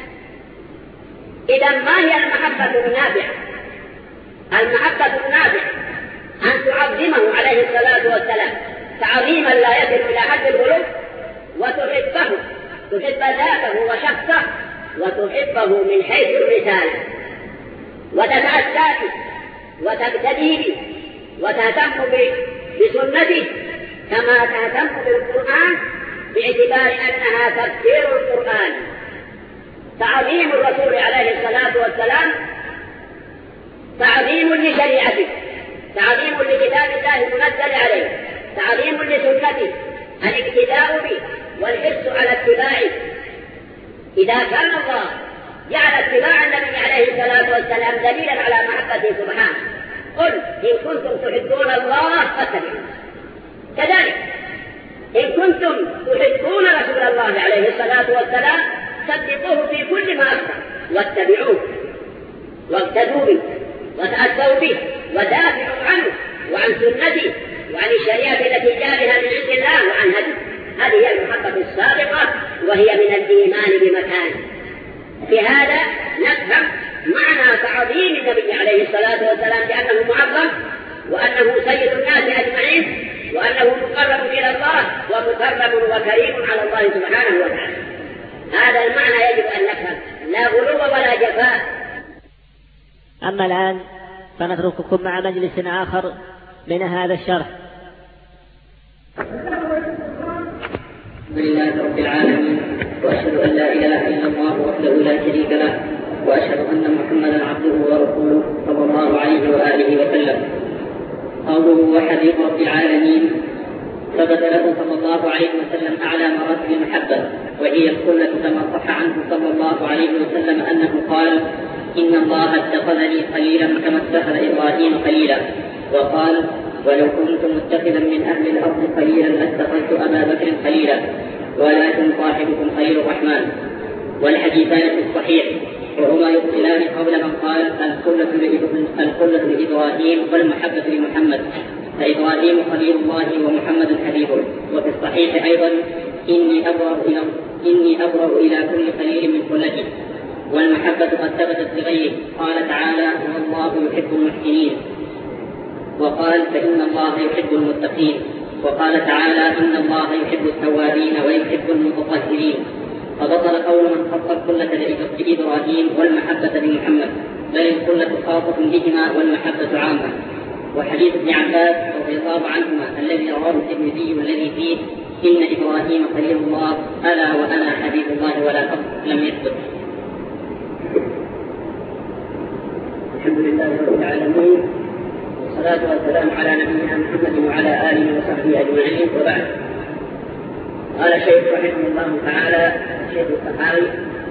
إذا ما هي المحبة النافعة؟ المحبة النافعة أن تعظمه عليه الصلاة والسلام تعظيما لا يصل إلى حد البلوغ، وتحبه، تحب ذاته وشخصه، وتحبه من حيث الرسالة، وتتأسى به وتقتدي به وتهتم بسنته كما تهتم بالقرآن، باعتبار أنها تفسير القرآن. تعظيم الرسول عليه الصلاة والسلام تعظيم لشريعته، تعظيم لكتاب الله المنزل عليه، تعظيم لسنته، الاقتداء به والحرص على اتباعه. إذا كان الله جعل اتباع النبي عليه الصلاة والسلام دليلا على محبته سبحانه، قل إن كنتم تحبون الله فاتبعوه. كذلك إن كنتم تحبون رسول الله عليه الصلاة والسلام صدقوه في كل ما أخبر واتبعوه واقتدوا به وتأسوا به ودافعوا عنه وعن سنته وعن الشريعة التي جاء بها من عند الله وعن هديه. هذه هي المحبة الصادقة، وهي من الإيمان بمكان. بهذا نفهم معنى تعظيم النبي عليه الصلاة والسلام بأنه معظم، وأنه سيد الناس أجمعين، وأنه مقرب إلى الله ومكرم وكريم على الله سبحانه وتعالى. هذا المعنى يجب أن نفهم، لا غلو ولا جفاء. أما الآن فنترككم مع مجلس آخر من هذا الشرح. الحمد لله رب العالمين، وأشهد أن لا إله إلا الله وحده لا شريك له، وأشهد أن محمدا عبده ورسوله صلى الله عليه وآله وسلم. قوله وحديث رب العالمين ثبت له صلى الله عليه وسلم أعلى مراتب المحبة، وهي الخلة كما صح عنه صلى الله عليه وسلم أنه قال: إن الله اتخذني خليلا كما اتخذ إبراهيم خليلا. وقال ولو كنت متخذا من أهل الأرض خليلا لاتخذت أبا بكر خليلا ولكن صاحبكم خليل الرحمن. والحديثان في الصحيح وهما يبطلان قول من قال الخلة لإبراهيم والمحبة لمحمد، فإبراهيم خليل الله ومحمد حبيبه. وفي الصحيح أيضا إني أبرأ إلى كل خليل من خلتي. والمحبة قد ثبتت لغيره، قال تعالى والله يحب المحسنين، وقال فإن الله يحب المتقين، وقال تعالى إن الله يحب التوابين ويحب المتطهرين. فبطل قول من خص الخلة لإبراهيم والمحبة لمحمد، بل الخلة خاصة بهما والمحبة عامة. وحديث ابن عباس رضي الله عنهما الذي رواه الترمذي الذي فيه إن إبراهيم خليل الله ألا وأنا حبيب الله ولا فضل لم يثبت. الحمد لله رب العالمين، والصلاة والسلام على نبينا محمد وعلى آله وصحبه أجمعين، وبعد. قال الشيخ رحمه الله تعالى الشيخ الطحاوي: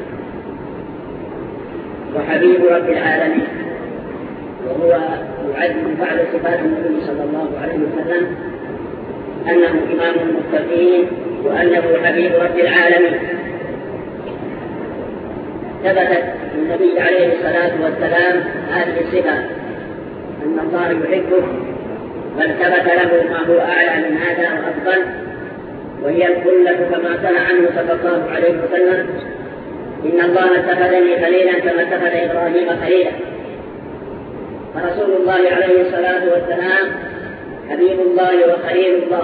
وحبيب رب العالمين، وهو يعد من بعض صفات النبي صلى الله عليه وسلم أنه إمام المتقين وأنه حبيب رب العالمين. ثبتت للنبي عليه الصلاة والسلام هذه الصفة أن الله يحبه، بل ثبت له ما هو أعلى من هذا وأفضل، وهي الخلة كما صنع عنه صلى الله عليه وسلم: إن الله اتخذني خليلا كما اتخذ إبراهيم خليلا. فرسول الله عليه الصلاة والسلام حبيب الله وخليل الله.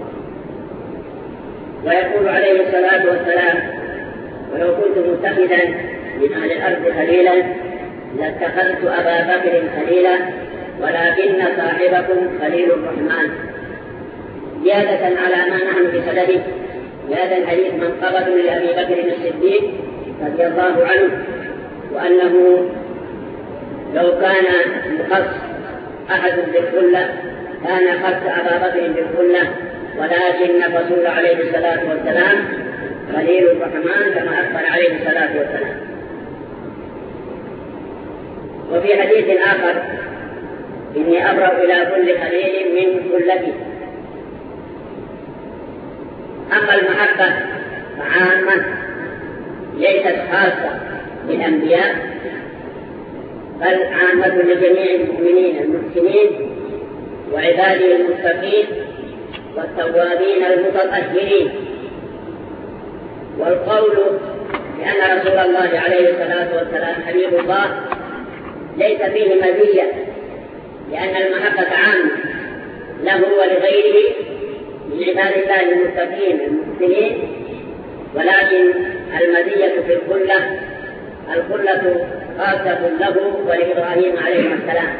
ويقول عليه الصلاة والسلام: ولو كنت متخذا من أهل الأرض خليلا لاتخذت أبا بكر خليلا ولكن صاحبكم خليل الرحمن. زيادة على ما نحن بصدده بهذا الحديث منقبة لأبي بكر الصديق رضي الله عنه، وأنه لو كان يخص أحد بالخلة كان خص أبا بكر بالخلة، ولكن الرسول عليه الصلاة والسلام خليل الرحمن كما أخبر عليه الصلاة والسلام. وفي حديث آخر: إني أبرأ إلى كل خليل من خلتي. أما المحبة فعامة ليست خاصة بالأنبياء، بل عامة لجميع المؤمنين المحسنين وعباده المتقين والتوابين المتطهرين. والقول بأن رسول الله عليه الصلاة والسلام حبيب الله ليس فيه مزية، لأن المحبة عامة له ولغيره من عباد الله المتقين المحسنين، ولكن المزية في الخلة خاصة له ولإبراهيم عليه السلام.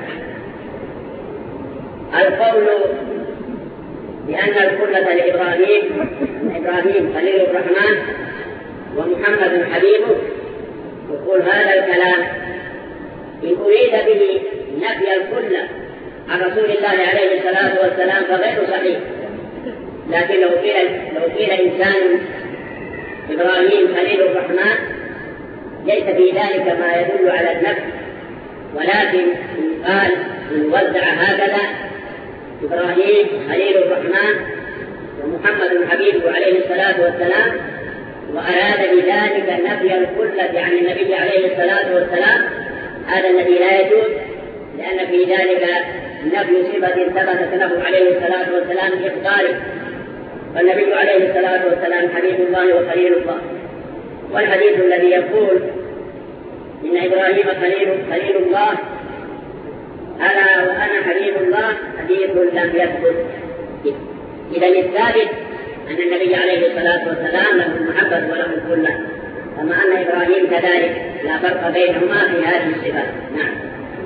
القول بأن الخلة لإبراهيم خليل الرحمن ومحمد حبيبه، يقول هذا الكلام إن أريد به نفي الخلة عن رسول الله عليه الصلاة والسلام فغير صحيح. لكن لو قيل إنسان إبراهيم خليل الرحمن ليس في ذلك ما يدل على النفي، ولكن قال إن وزع هكذا إبراهيم خليل الرحمن ومحمد حبيبه عليه الصلاة والسلام، وأراد بذلك نفي الخلة عن النبي عليه الصلاة والسلام، هذا الذي لا يجوز، لأن في ذلك نفي صفة ثبتت له عليه الصلاة والسلام بإخباره. والنبي عليه الصلاة والسلام حبيب الله وخليل الله. والحديث الذي يقول إن إبراهيم خليل الله ألا وأنا حبيب الله حديث لم يثبت. إذا الثابت أن النبي عليه الصلاة والسلام له المحبة وله الخلة، كما أن إبراهيم كذلك، لا فرق بينهما في هذه الصفات. نعم.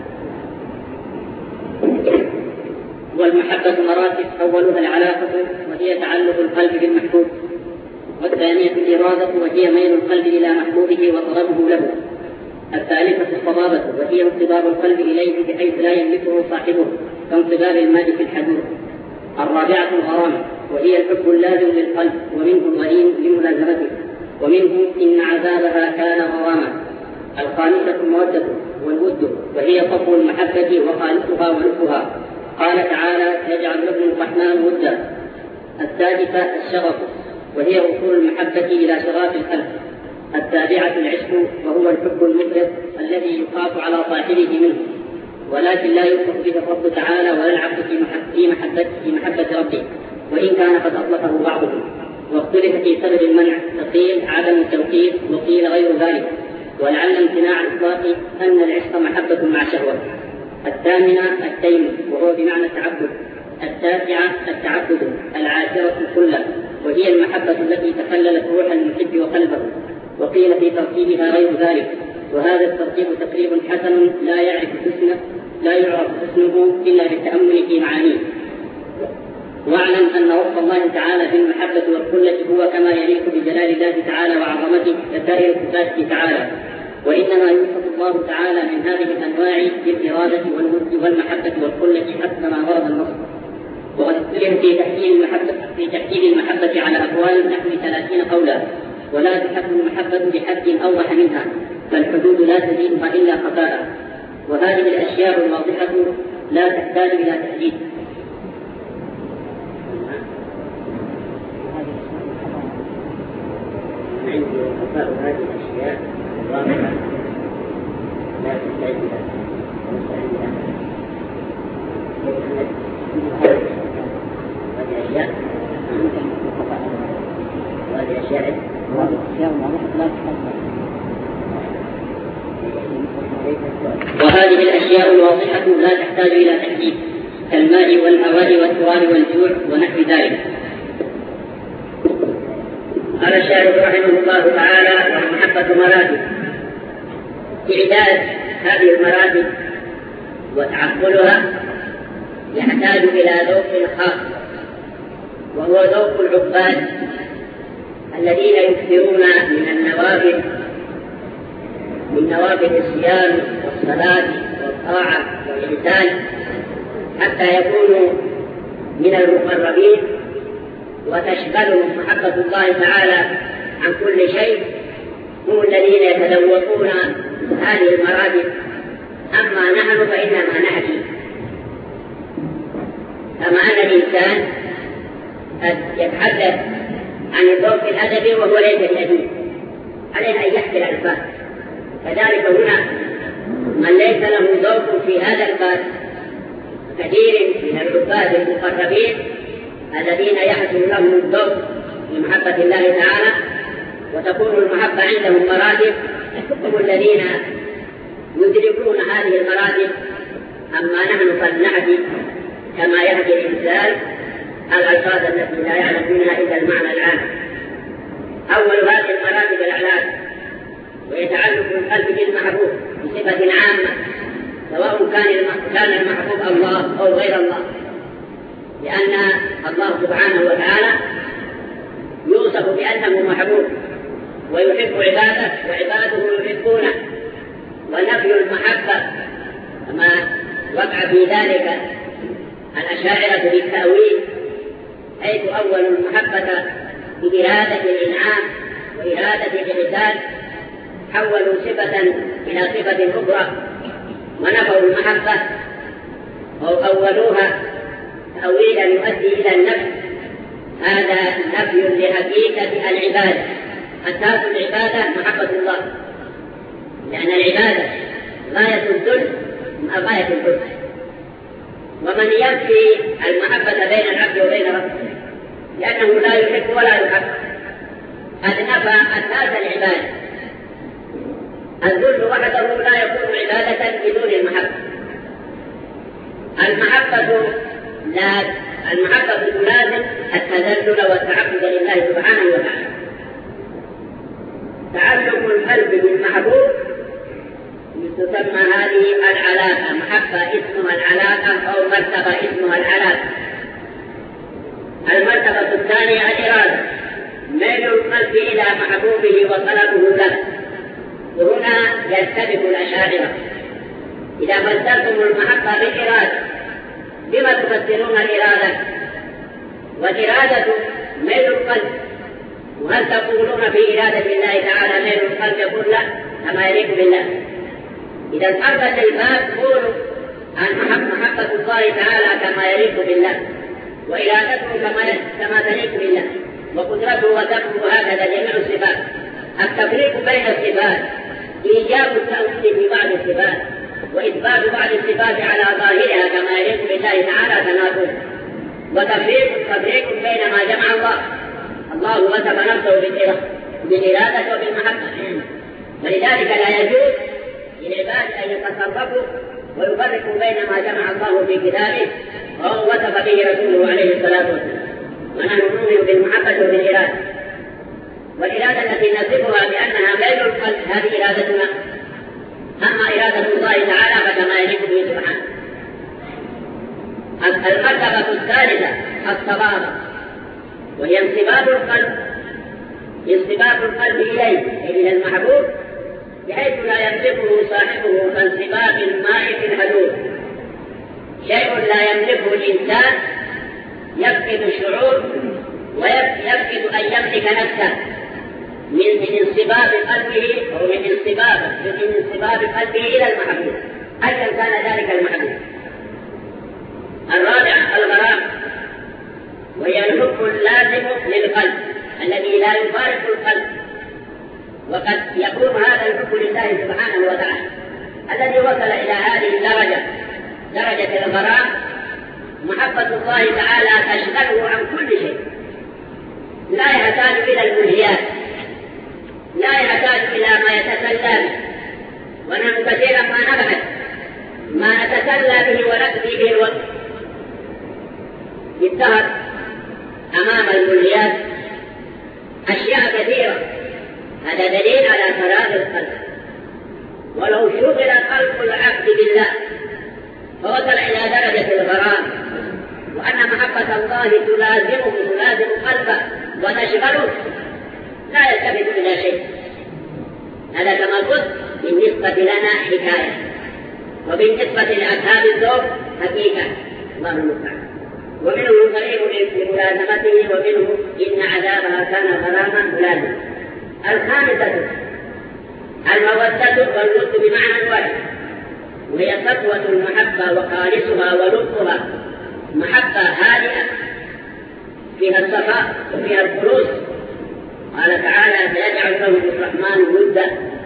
والمحبة مراتب: أولها العلاقة وهي تعلق القلب بالمحبوب، والثانية الإرادة وهي ميل القلب إلى محبوبه وطلبه له، الثالثة الصبابة وهي انصباب القلب إليه بحيث لا يملكه صاحبه كانصباب الماء في الحجور، الرابعة الغرامة وهي الحب اللازم للقلب ومنه الغريم لملازمته، ومنه إن عذابها كان غراما، الخامسة المودة والود، وهي صفو المحبة وخالصها ولبها. قال تعالى: يجعل لكم الرحمن ودا. السادسة الشغف، وهي وصول المحبة إلى شغاف القلب. السابعة العشق، وهو الحب المفرط الذي يخاف على صاحبه منه، ولكن لا يوصف به الرب تعالى ولا العبد في محبة ربه، وإن كان قد أطلقه بعضهم. واختلف في سبب المنع، فقيل عدم التوكيد وقيل غير ذلك، ولعل امتناع الإطلاق أن العشق محبة مع شهوة. الثامنة التيم، وهو بمعنى التعبد. التاسعة التعبد. العاشرة الخلة، وهي المحبة التي تخللت روح المحب وقلبه، وقيل في ترتيبها غير ذلك، وهذا الترتيب تقريب حسن لا يعرف حسنه إلا بالتأمل في معانيه. واعلم أن وصف الله تعالى بالمحبة والخلة هو كما يليق بجلال الله تعالى وعظمته كسائر صفاته تعالى، وإنما يوصف الله تعالى من هذه الأنواع بالإرادة والود والمحبة والخلة حسب ما ورد النص. وقد اختلف في تحديد المحبة على أقوال نحو 30 قولا، ولا تحد المحبة بحد أوضح منها، فالحدود لا تزيدها إلا خفاء. وهذه الأشياء الواضحة لا تحتاج إلى تحديد. عندي خفاء هذه الأشياء الواضحة لا تحتاج إلى هذه أشياء وهذه الأشياء الواضحة لا تحتاج إلى تحديد، كالماء والهواء والتراب والجوع ونحو ذلك. قال الشارح رحمه الله تعالى: والمحبة مراتب. إعداد هذه المراتب وتعقلها يحتاج إلى ذوق خاص، وهو ذوق العباد الذين يكثرون من نوافل الصيام والصلاة والطاعة والإحسان حتى يكونوا من المقربين، وتشغلهم محبة الله تعالى عن كل شيء. هم الذين يتذوقون هذه المراتب. أما نحن فإنما نحكي، كما أن الإنسان قد يتحدث عن الذوق الأدبي وهو ليس بأديب، عليه أن يحكي الألفاظ. كذلك هنا من ليس له ذوق في هذا الباب كثير من العباد المقربين الذين يحصل لهم الذوق لمحبة الله تعالى وتكون المحبة عندهم مراتب، هم الذين يدركون هذه المراتب. أما نحن فلنحكي كما يحكي الإنسان الألفاظ التي لا يعلم منها إلا المعنى العام. أول هذه المراتب الأعلام، ويتعلق القلب بالمحبوب بصفة عامة، سواء كان المحبوب الله أو غير الله، لأن الله سبحانه وتعالى يوصف بأنه محبوب ويحب عباده وعباده يحبونه. ونفي المحبة كما وقع في ذلك الأشاعرة بالتأويل، حيث أولوا المحبة بإرادة الإنعام وإرادة الإحسان، حولوا صفة إلى صفة أخرى ونفوا المحبة أو أولوها تأويلا يؤدي إلى النفي. هذا نفي لحقيقة العبادة. أساس العبادة محبة الله، لأن العبادة غاية الذل مع غاية الحب. ومن ينفي المحبة بين العبد وبين ربه لأنه لا يحب ولا يحب، قد نفى أساس العبادة. الذل وحده لا يكون عبادة بدون المحبة. المحبة تلازم التذلل والتعبد لله سبحانه وتعالى. تعلق القلب بالمحبوب تسمى هذه العلاقة. محبة اسمها العلاقة أو مرتبة اسمها العلاقة. المرتبة الثانية الإرادة، ميل القلب إلى محبوبه وطلبه له. وهنا يرتبط الأشاعرة. إذا فسرتم المحبة بالإرادة بما تفسرون الإرادة؟ والإرادة ميل القلب. وهل تقولون في إرادة الله تعالى ميل القلب؟ يقول لا، كما يليق بالله. إذا انحرفت الباب تقول عن محبة الله تعالى كما يليق بالله، وإرادته كما تليق بالله، وقدرته وتقوى هكذا جميع الصفات. التفريق بين الصفات إيجاب التأويل في بعض الصفات وإثبات بعض الصفات على ظاهرها كما يليق بالله تعالى تناقض، وتفريق بين ما جمع الله وصف نفسه بالإرادة وبالمحبة. ولذلك لا يجوز للعباد أن يتصرفوا ويفرقوا بين ما جمع الله في كتابه وهو وصف به رسوله عليه الصلاة والسلام. ونحن نؤمن بالمحبة وبالإرادة، والإرادة التي نصفها بأنها غير القلب هذه إرادتنا. أما إرادة الله تعالى فكما يجب به سبحانه. المرتبة الثالثة الصبابة، وهي انصباب القلب إليه أي إلى المحبوب، بحيث لا يملكه صاحبه كانصباب الماء في الحدود. شيء لا يملكه الإنسان يفقد الشعور ويفقد أن يملك نفسه من انصباب قلبه أو من انصباب قلبه إلى المحبوب أيا كان ذلك المحبوب. الرابع الغرام، وهي الحب اللازم للقلب الذي لا يفارق القلب. وقد يكون هذا الحب لله سبحانه وتعالى الذي وصل إلى هذه الدرجة، درجة الغرام. محبة الله تعالى تشغله عن كل شيء، لا يحتاج إلى الملهيات، لا يحتاج إلى ما يتسلى به. ونحن كثيرا ما نبحث ما نتسلى به ونقضي به الوقت بالدهر أمام الملهيات أشياء كثيرة. هذا دليل على فراغ القلب. ولو شغل قلب العبد بالله فوصل إلى درجة الغرام، وأن محبة الله تلازم قلبه وتشغله، لا يلتفت إلى شيء. هذا كما قلت بالنسبة لنا حكاية، وبالنسبة لأصحاب الذوق حقيقة. الله المستعان. ومنه قريب لملازمته، ومنه إن عذابها كان غراما ملازما. الخامسة المودة والود بمعنى واحد، وهي صفوة المحبة وخالصها ولطفها. محبة هادئة فيها الصفاء وفيها الخلوص. قال تعالى سيجعل له الرحمن ودا.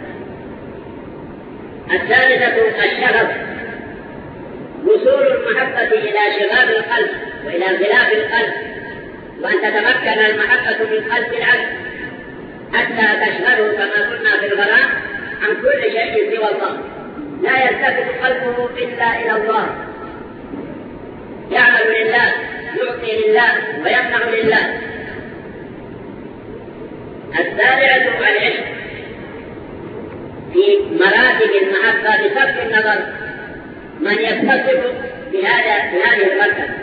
الثالثة الشغف، وصول المحبة إلى شغاب القلب وإلى غلاف القلب، وأن تتمكن المحبة من قلب العبد حتى تشغله كما قلنا في الغرام عن كل شيء سوى الله. لا يلتفت قلبه إلا إلى الله، يعمل لله، يعطي لله، ويمنع لله. السابعة العشق في مراتب المحبة بصرف النظر من يتصف بهذه المرتبة.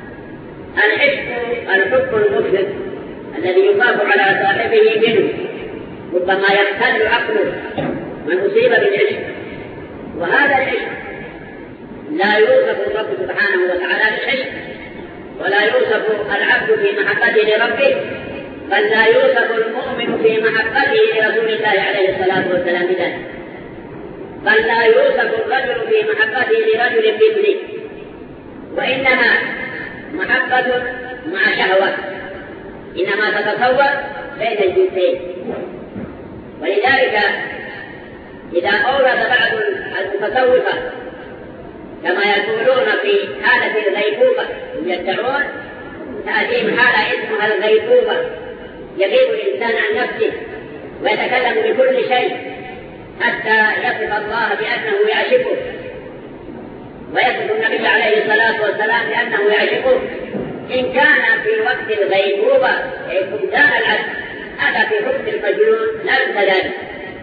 الحب المفرط الذي يخاف على صاحبه منه، ربما يختل عقله من أصيب بالعشق. وهذا العشق لا يوصف الرب سبحانه وتعالى بالعشق، ولا يوصف العبد في محبته لربه، بل لا يوصف المؤمن في محبته لرسول الله عليه الصلاة والسلام بذلك، بل لا يوصف الرجل في محبته لرجل مثله. وإنما محبة مع شهوة، إنما تتصور بين الجنسين. ولذلك إذا أورد بعض المتصوفة كما يقولون في حالة الغيبوبة، يدعون تأتيهم حالة اسمها الغيبوبة، يغيب الإنسان عن نفسه ويتكلم بكل شيء حتى يصف الله بأنه يعشقه، ويصف النبي عليه الصلاة والسلام بأنه يعشقه. إن كان في وقت الغيبوبة فقدان العبد، هذا في حكم المجنون لا يمتدد.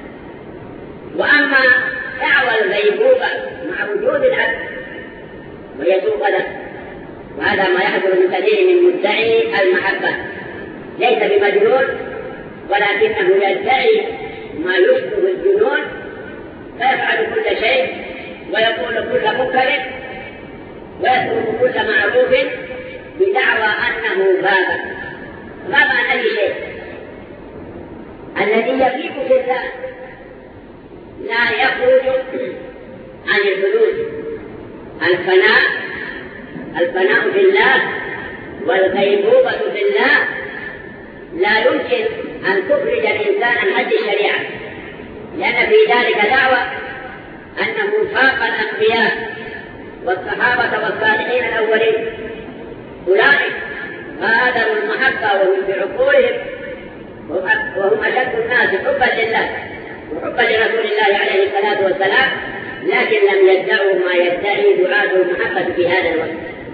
وأما دعوى الغيبوبة مع وجود العبد وهي سوء قدر، وهذا ما يحصل من كثير من مدعي المحبة، ليس بمجنون ولكنه يدعي ما يشبه الجنون، فيفعل كل شيء ويقول كل منكر ويترك كل معروف بدعوى أنه غاب عن أي شيء. الذي يفيق في الله لا يخرج عن الحدود. الفناء في الله والغيبوبة في الله لا يمكن أن تخرج الإنسان عن حد الشريعة، لأن في ذلك دعوة أنه فاق الأنبياء والصحابة والصالحين الأولين. أولئك غادروا المحبة وهم بعقولهم وهم أشد الناس حبا لله وحبا لرسول الله عليه الصلاة والسلام، لكن لم يدعوا ما يدعي دعاة المحبة في هذا الوقت.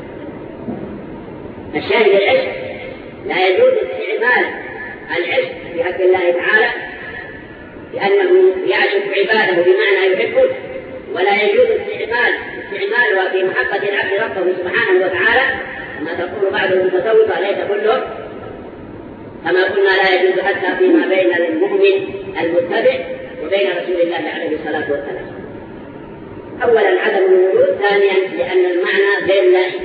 الشاهد العشق، لا يجوز استعمال العشق في حق الله تعالى لأنه يعشق عباده بمعنى يحبه، ولا يجوز استعمالها في محبة العبد ربه سبحانه وتعالى ما تقول بعض المتصوفة ليس كلهم، كما قلنا لا يجوز حتى فيما بين المؤمن المتبع وبين رسول الله عليه الصلاة والسلام. أولا عدم الوجود، ثانيا لأن المعنى غير لائق.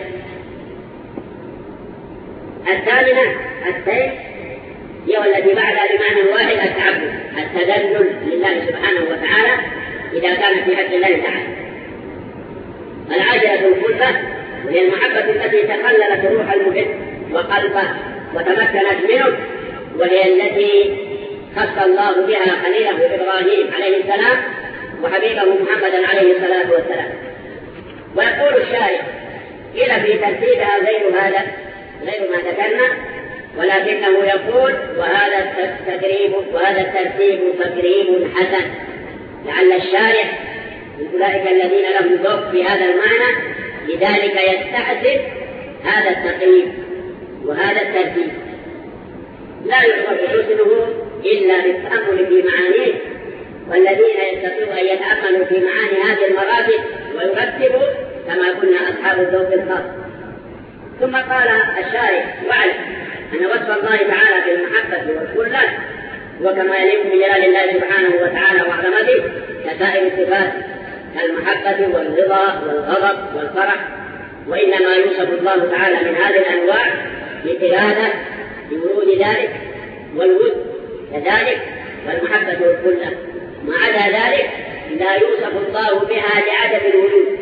الثامنة التين هي والتي بعدها بمعنى واحد التعبد، التذلل لله سبحانه وتعالى إذا كان في حق الله تعالى. العاشرة الخلفة وهي المحبة التي تخللت روح المحب وقلبه وتمكنت منه، وهي التي خص الله بها خليله إبراهيم عليه السلام وحبيبه محمدا عليه الصلاة والسلام. ويقول الشارع إلى في ترتيبها غير ما ذكرنا، ولكنه يقول وهذا الترتيب تقريب حسن، لعل الشارع من أولئك الذين لهم ذوق في هذا المعنى، لذلك يستحسن هذا التقريب وهذا الترتيب. لا يعرف حسنه إلا بالتأمل في معانيه، والذين يستطيعون أن يتأملوا في معاني هذه المراتب ويرتبوا كما كنا أصحاب الذوق الخاص. ثم قال الشارع واعلم أن وصف الله تعالى بالمحبة والخلة وكما يليق بجلال الله سبحانه وتعالى وعظمته كسائر الصفات كالمحبة والرضا والغضب والفرح، وإنما يوصف الله تعالى من هذه الأنواع بالإرادة بورود ذلك والود كذلك والمحبة والخلة. ما عدا ذلك لا يوصف الله بها لعدم الوجود.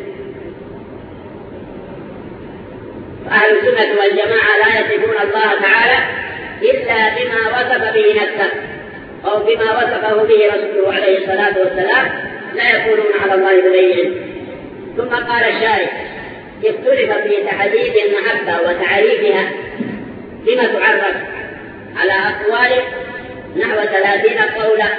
أهل السنة والجماعة لا يصفون الله تعالى إلا بما وصف به نفسه أو بما وصفه به رسوله عليه الصلاة والسلام، لا يقولون على الله بغيره. ثم قال الشارع اختلف في تحديد المحبة وتعريفها بما تعرف على أقوال نحو 30 قولا.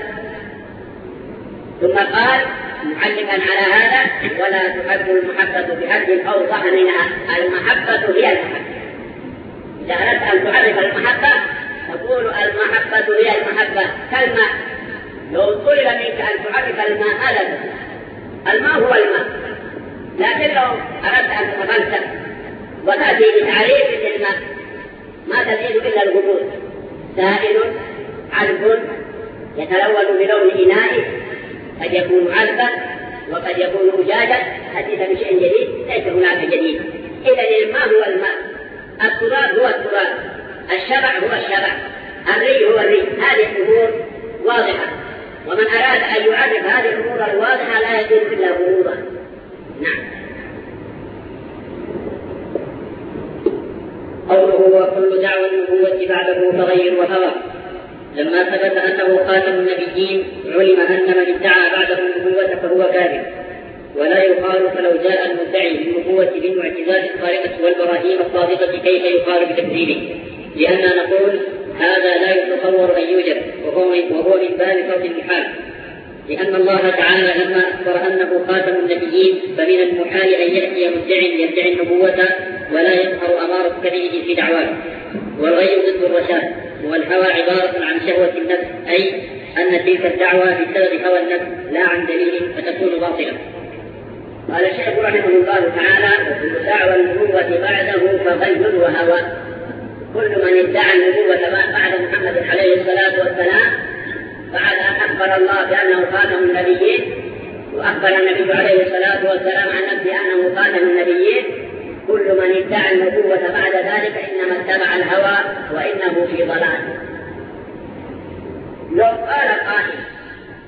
ثم قال معلقا على هذا ولا تحب المحبة بحد أوضح منها، المحبة هي المحبة. إذا أردت أن تعرف المحبة تقول المحبة هي المحبة كالماء. لو طلب منك أن تعرف الماء أبدا، الماء هو الماء، لكن لو أردت أن تتفلسف وتأتي بتعريف للماء ما تزيد إلا الغموض، سائل عذب يتلون بلون إنائه، قد يكون عذبا وقد يكون أجاجا، حديث بشيء جديد ليس هناك جديد. إذا الماء هو الماء، التراب هو التراب، الشبع هو الشبع، الري هو الري. هذه الأمور واضحة، ومن أراد أن يعرف هذه الأمور الواضحة لا يجوز إلا غموضا. نعم. قوله وكل دعوى النبوة بعده تغير وهوى. لما ثبت أنه خاتم النبيين علم أن من ادعى بعده النبوة فهو كاذب، ولا يقال فلو جاء المدعي بالنبوة بالمعجزات الخارقة والبراهين الصادقة كيف يقال بتكذيبه، لأننا نقول هذا لا يتصور أن يوجد، وهو من باب صوت المحال، لأن الله تعالى لما أخبر أنه خاتم النبيين فمن المحال أن يأتي مدعي يدعي النبوة ولا يظهر أمارة كذبه في دعواه. والغي ضد الرشاد، والهوى عبارة عن شهوة النفس، أي أن تلك الدعوة بسبب هوى النفس لا عن دليل فتكون باطلة. قال الشيخ رحمه الله تعالى وكل دعوى النبوة بعده فغي وهوى. كل من ادعى النبوة بعد محمد عليه الصلاة والسلام بعد أن أخبر الله بأنه خاتم النبيين، وأخبر النبي عليه الصلاة والسلام عن نفسه أنه خاتم النبيين، كل من ادعى النبوة بعد ذلك إنما اتبع الهوى وإنه في ضلال. لو قال قائل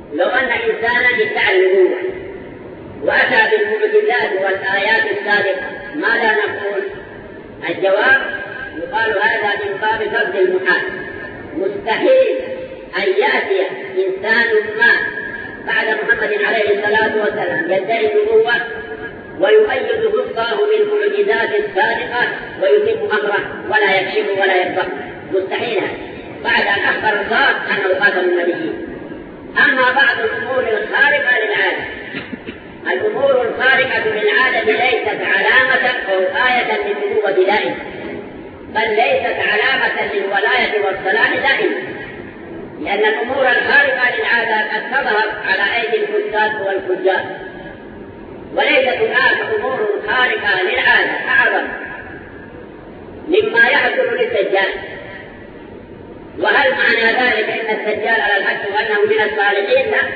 لو أن إنسانا ادعى النبوة وأتى بالمعجزات والآيات السابقة ماذا نقول؟ الجواب يقال هذا من باب فرض المحال. مستحيل أن يأتي إنسان ما بعد محمد عليه الصلاة والسلام يدعي النبوة ويؤيده الله بالمعجزات السابقة ويتم أمره ولا يكشف ولا يكفر. مستحيل بعد أن أخبر الله أنه خاتم النبيين. أما بعض الأمور الخارقة للعادة، الأمور الخارقة للعادة ليست علامة أو آية للنبوة دائما، بل ليست علامة للولاية والصلاح دائما، لأن الأمور الخارقة للعادة قد تظهر على أيدي الكتاب والفجار، وليست هناك أمور خارقة للعادة أعظم مما يحصل للدجال. وهل معنى ذلك إن الدجال على الحق وأنه من الصالحين؟ لا.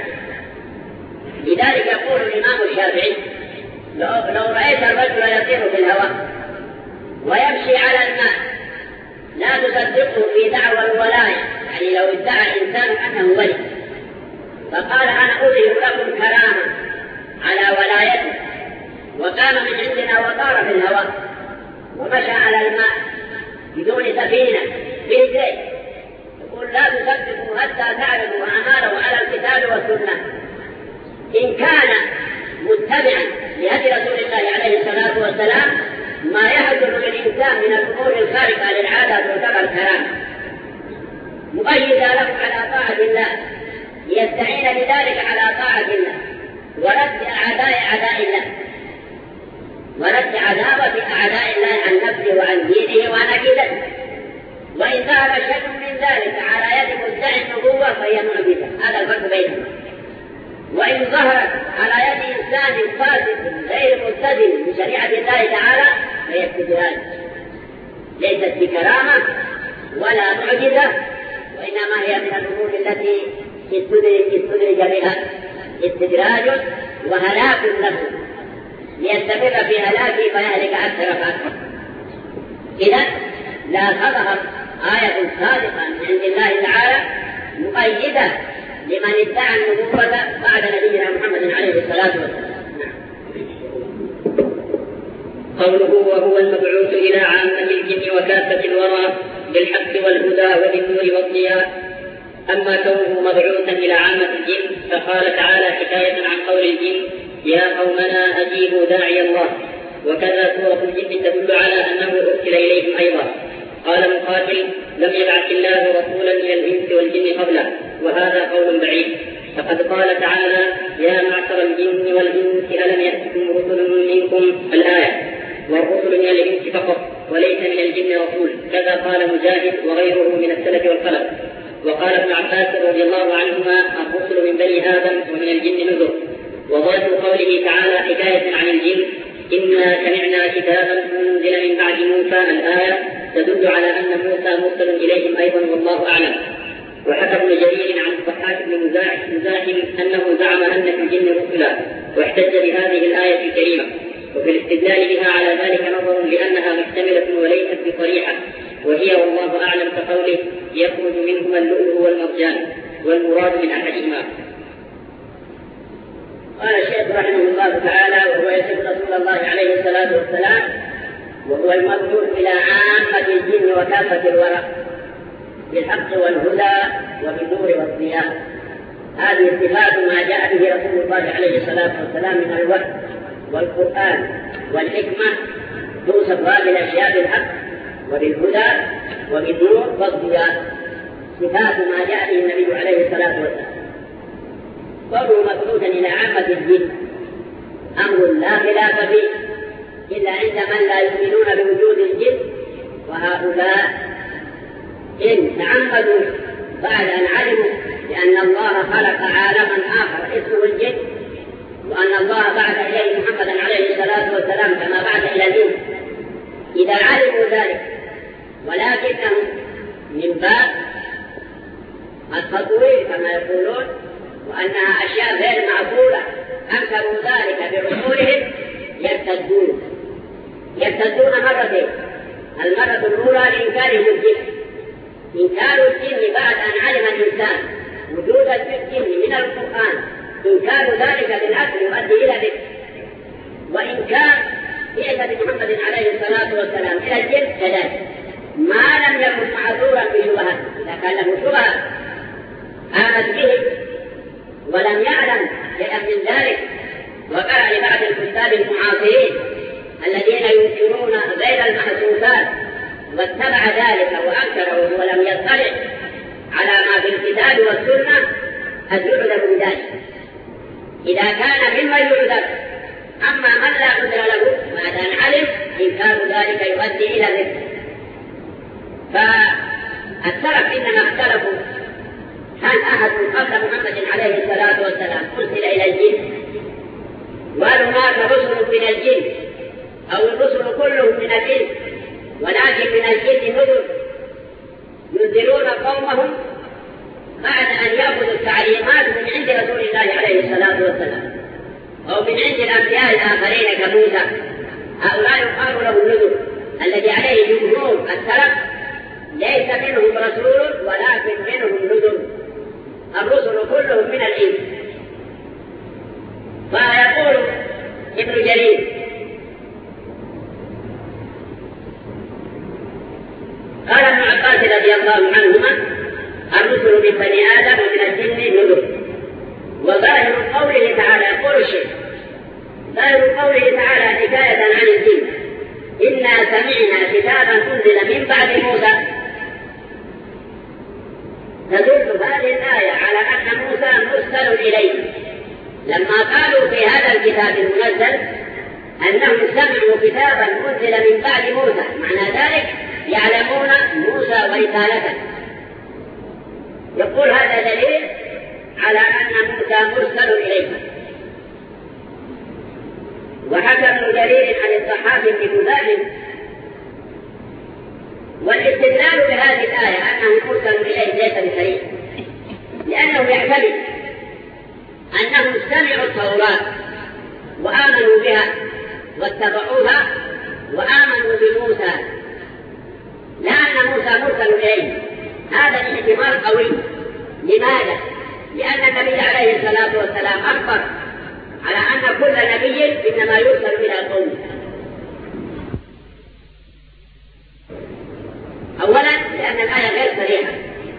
لذلك يقول الإمام الشافعي لو رأيت الرجل يطير في الهواء ويمشي على الماء لا تصدقه في دعوى الولاية، يعني لو ادعى إنسان أنه ولي فقال أنا أظهر لكم كرامة على ولايته وقام من عندنا وطار في الهواء ومشى على الماء بدون سفينة برجليه، يقول لا تصدقوا حتى تعرفوا أعماله على الكتاب والسنة. إن كان متبعا لهدي رسول الله عليه الصلاة والسلام ما يحصل للإنسان من الأمور الخارقة للعادة تعتبر كرامة مؤيدة له على طاعة الله، ليستعين بذلك على طاعة الله ورد أعداء الله، ورد عذابة أعداء الله عن نفسه وعن دينه وعن عقيدته. وإن ظهر شيء من ذلك على يد مدعي النبوة فهي معجزة، هذا الفرق بينهما. وإن ظهرت على يد إنسان فاسد غير ملتزم بشريعة الله تعالى فهي استدراج، ليست بكرامة ولا معجزة، وإنما هي من الأمور التي استدرج بها استدراج وهلاك له ليستمر في هلاكه فيهلك أكثر فأكثر. إذا لا تظهر آية صادقة من عند الله تعالى مؤيدة لمن ادعى النبوة بعد نبينا محمد عليه الصلاة والسلام. قوله وهو المبعوث إلى عامة الجن وكافة الورى بالحق والهدى وبالنور والضياء. أما كونه مبعوثا إلى عامة الجن فقال تعالى حكاية عن قول الجن يا قومنا أجيبوا داعي الله، وكذا سورة الجن تدل على أنه أرسل إليهم أيضا. قال مقاتل لم يبعث الله رسولا من الإنس والجن قبله، وهذا قول بعيد، فقد قال تعالى يا معشر الجن والإنس ألم يأتكم رسل منكم الآية، والرسل من الإنس فقط وليس من الجن رسول، كذا قال مجاهد وغيره من السلف والخلف. وقال ابن عباس رضي الله عنهما الرسل من بني آدم ومن الجن نذر. وظاهر قوله تعالى حكاية عن الجن إنا سمعنا كتابا أنزل من بعد موسى الآية تدل على أن موسى مرسل إليهم أيضا والله أعلم. وحكى ابن جرير عن الضحاك بن مزاحم أنه زعم أن في الجن رسلا، واحتج بهذه الآية الكريمة. وفي الاستدلال بها على ذلك نظر لأنها محتملة وليست بصريحة، وهي والله أعلم كقوله يخرج منهما اللؤلؤ والمرجان، والمراد من أحدهما. قال الشيخ رحمه الله تعالى وهو يصف رسول الله عليه الصلاة والسلام وهو المبعوث إلى عامة الجن وكافة الورى بالحق والهدى وبالنور والضياء. هذه صفات ما جاء به رسول الله عليه الصلاة والسلام من الوحي والقرآن والحكمة، توصف هذه الأشياء بالحق وبالهدى وبالنور والضياء، صفات ما جاء به النبي عليه الصلاة والسلام. وهو مبعوثا إلى عامة الجن أمر لا خلاف فيه إلا عند من لا يؤمنون بوجود الجن، وهؤلاء إن تعمدوا بعد أن علموا بأن الله خلق عالما آخر اسمه الجن، وأن الله بعث إليه محمدا عليه الصلاة والسلام كما بعث إلى الإنس، إذا علموا ذلك ولكنهم من باب التطوير كما يقولون وأنها أشياء غير معقولة أنكروا ذلك بعقولهم يرتدون مرتين. المرة الأولى لإنكارهم الجن، إنكار الجن بعد أن علم الإنسان وجود الجن من القرآن إن كان ذلك بالعكس يؤدي إلى ذكر، وإن كان بعثة محمد عليه الصلاة والسلام إلى الجن كذلك، ما لم يكن معذورا بشبهة. إذا كان له شبهة آمن به ولم يعلم شيئا من ذلك، وقع لبعض الكتاب المعاصرين الذين ينكرون غير المحسوسات واتبع ذلك وأنكره ولم يطلع على ما في الكتاب والسنة قد يعذر بذلك إذا كان ممن يعذر. أما من لا عذر له بعد أن علم إنكار ذلك يؤدي إلى ذكر. فالسلف إنما اختلفوا هل أحد قبل محمد عليه الصلاة والسلام أرسل إلى الجن، وهل هناك رسل من الجن أو الرسل كلهم من الإنس، ولكن من الجن نذر ينذرون قومهم بعد أن يأخذوا التعليمات من عند رسول الله عليه الصلاة والسلام أو من عند الأنبياء الآخرين كموسى. هؤلاء يقال لهم نذر، الذي عليه جمهور السلف ليس منهم رسول ولكن منهم نذر، الرسل كلهم من الإنس. فيقول ابن جرير قال ابن عباس رضي الله عنهما الرسل من بني آدم ومن الجن نذر. وظاهر قوله تعالى يقول الشيخ ظاهر قوله تعالى حكاية عن الجن إنا سمعنا كتابا أنزل من بعد موسى، تدل هذه الآية على أن موسى مرسل إليه. لما قالوا في هذا الكتاب المنزل أنهم سمعوا كتابا أنزل من بعد موسى، معنى ذلك يعلمون موسى ورسالته. يقول هذا دليل على أن موسى مرسل إليه. وحكى ابن جرير عن الضحاك بن مزاحم والاستدلال بهذه الآية أنه مرسل إليه ليس بصريح، لأنه يعتمد أنهم سمعوا التوراة وآمنوا بها واتبعوها وآمنوا بموسى، لا أن موسى مرسل إليه. هذا الاحتمال قوي. لماذا؟ لأن النبي عليه الصلاة والسلام أخبر على أن كل نبي إنما يرسل إلى قومه. أولا لأن الآية غير صريحة،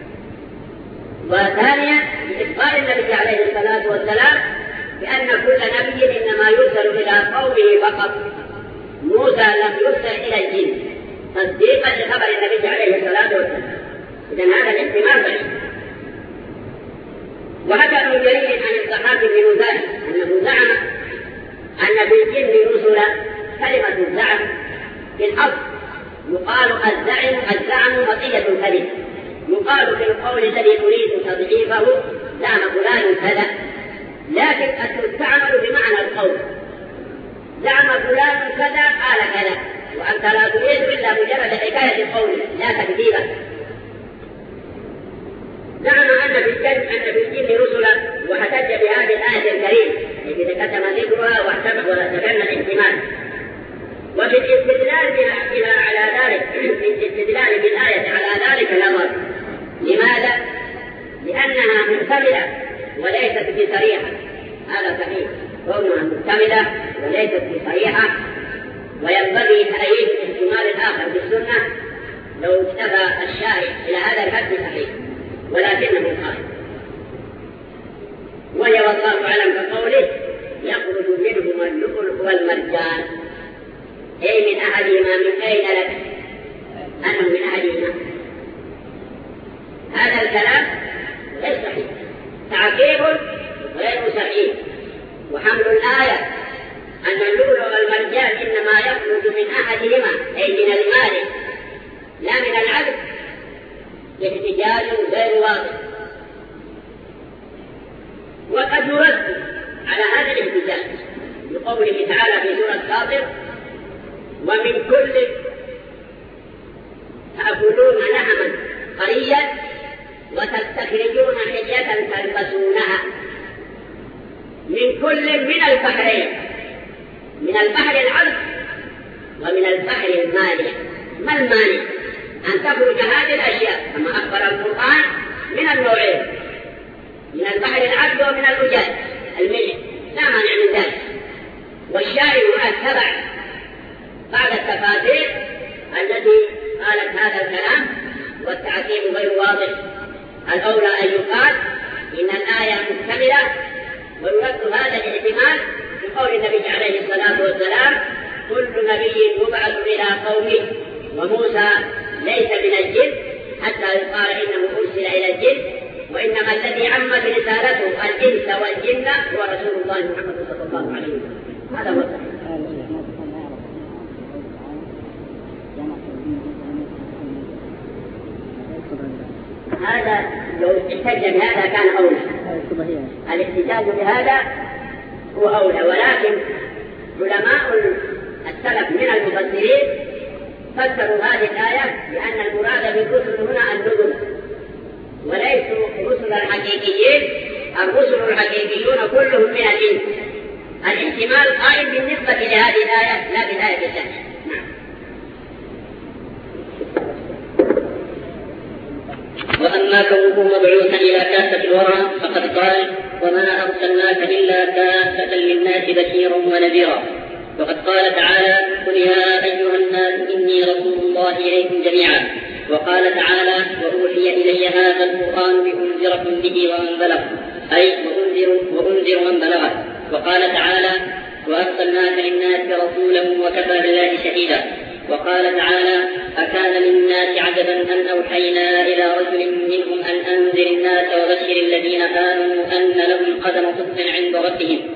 وثانيا بإخبار النبي عليه الصلاة والسلام بأن كل نبي إنما يرسل إلى قومه فقط. موسى لم يرسل إلى الجن تصديقا لخبر النبي عليه الصلاة والسلام. إذن هذا الاحتمال ضعيف. وحكى ابن جرير عن الضحاك بن مزاحم أنه زعم أن في الجن رسلا. كلمة الزعم في الأصل يقال الزعم بقية الكلمة، يقال في القول الذي تريد تضعيفه زعم فلان كذا، لكن تستعمل بمعنى القول. زعم فلان كذا قال كذا، وأنت لا تريد إلا مجرد حكاية القول لا تكذيبا. زعم أن في الجن رسلا وحتج بهذه الآية الكريمة التي تقدم ذكرها واعتبر وتبنى الاحتمال. وفي الاستدلال على ذلك في الاستدلال بالآية على ذلك الأمر. لماذا؟ لأنها محتملة وليست بصريحة. هذا صحيح، كونها محتملة وليست بصريحة، وينبغي تأييد الاحتمال الآخر بالسنة لو اكتفى الشارع إلى هذا الحد صحيح، ولكنه خالف. وهي والله أعلم كقوله يخرج منهما اللؤلؤ والمرجان، أي من أحدهما. من أين لك أنه من أحدهما؟ هذا الكلام غير صحيح، تعقيب غير صحيح. وحمل الآية أن اللؤلؤ والمرجان إنما يخرج من أحدهما أي من المال لا من العبد احتجاج غير واضح. وقد يرد على هذا الاحتجاج بقوله تعالى في سورة فاطر ومن كل تأكلون لحما طريا وتستخرجون حلية تلبسونها. من كل من البحرين، من البحر العذب ومن البحر المالح. ما المانع؟ أن تخرج هذه الأشياء كما أخبر القرآن من النوعين، من البحر العذب ومن الأجاج الملح، لا مانع من ذلك. والشاعر هنا تبع بعض التفاسير التي قالت هذا الكلام، والتعقيب غير واضح. الأولى أن يقال إن الآية مكتملة، ويرد هذا الاحتمال في قول النبي عليه الصلاة والسلام: كل نبي يبعث إلى قومه، وموسى ليس من الجن حتى يقال إنه أرسل إلى الجن، وإنما الذي عمت رسالته الإنس والجن هو رسول الله محمد صلى الله عليه وسلم. هذا هو الصحيح. هذا لو احتج بهذا كان أولى، الاحتجاج بهذا هو أولى، ولكن علماء السلف من المفسرين فسروا هذه الآية بأن المراد بالرسل هنا النذر، وليسوا رسلا حقيقيين. الرسل الحقيقيون كلهم من الإنس. الاحتمال قائم بالنسبة لهذه الآية لا بالآية الثانية. وأما كونه مبعوثا إلى كافة الورى فقد قال: وما أرسلناك إلا كافة للناس بشيرا ونذيرا. وقد قال تعالى: قل يا أيها الناس إني رسول الله إليكم جميعا. وقال تعالى: وأوحي إلي هذا القرآن لأنذركم به ومن بلغ، أي وأنذر من بلغه. وقال تعالى: وأرسلناك للناس رسولا وكفى بالله شهيدا. وقال تعالى: أكان للناس عجبا أن أوحينا إلى رجل منهم أن أنذر الناس وبشر الذين آمنوا أن لهم قدم صدق عند ربهم.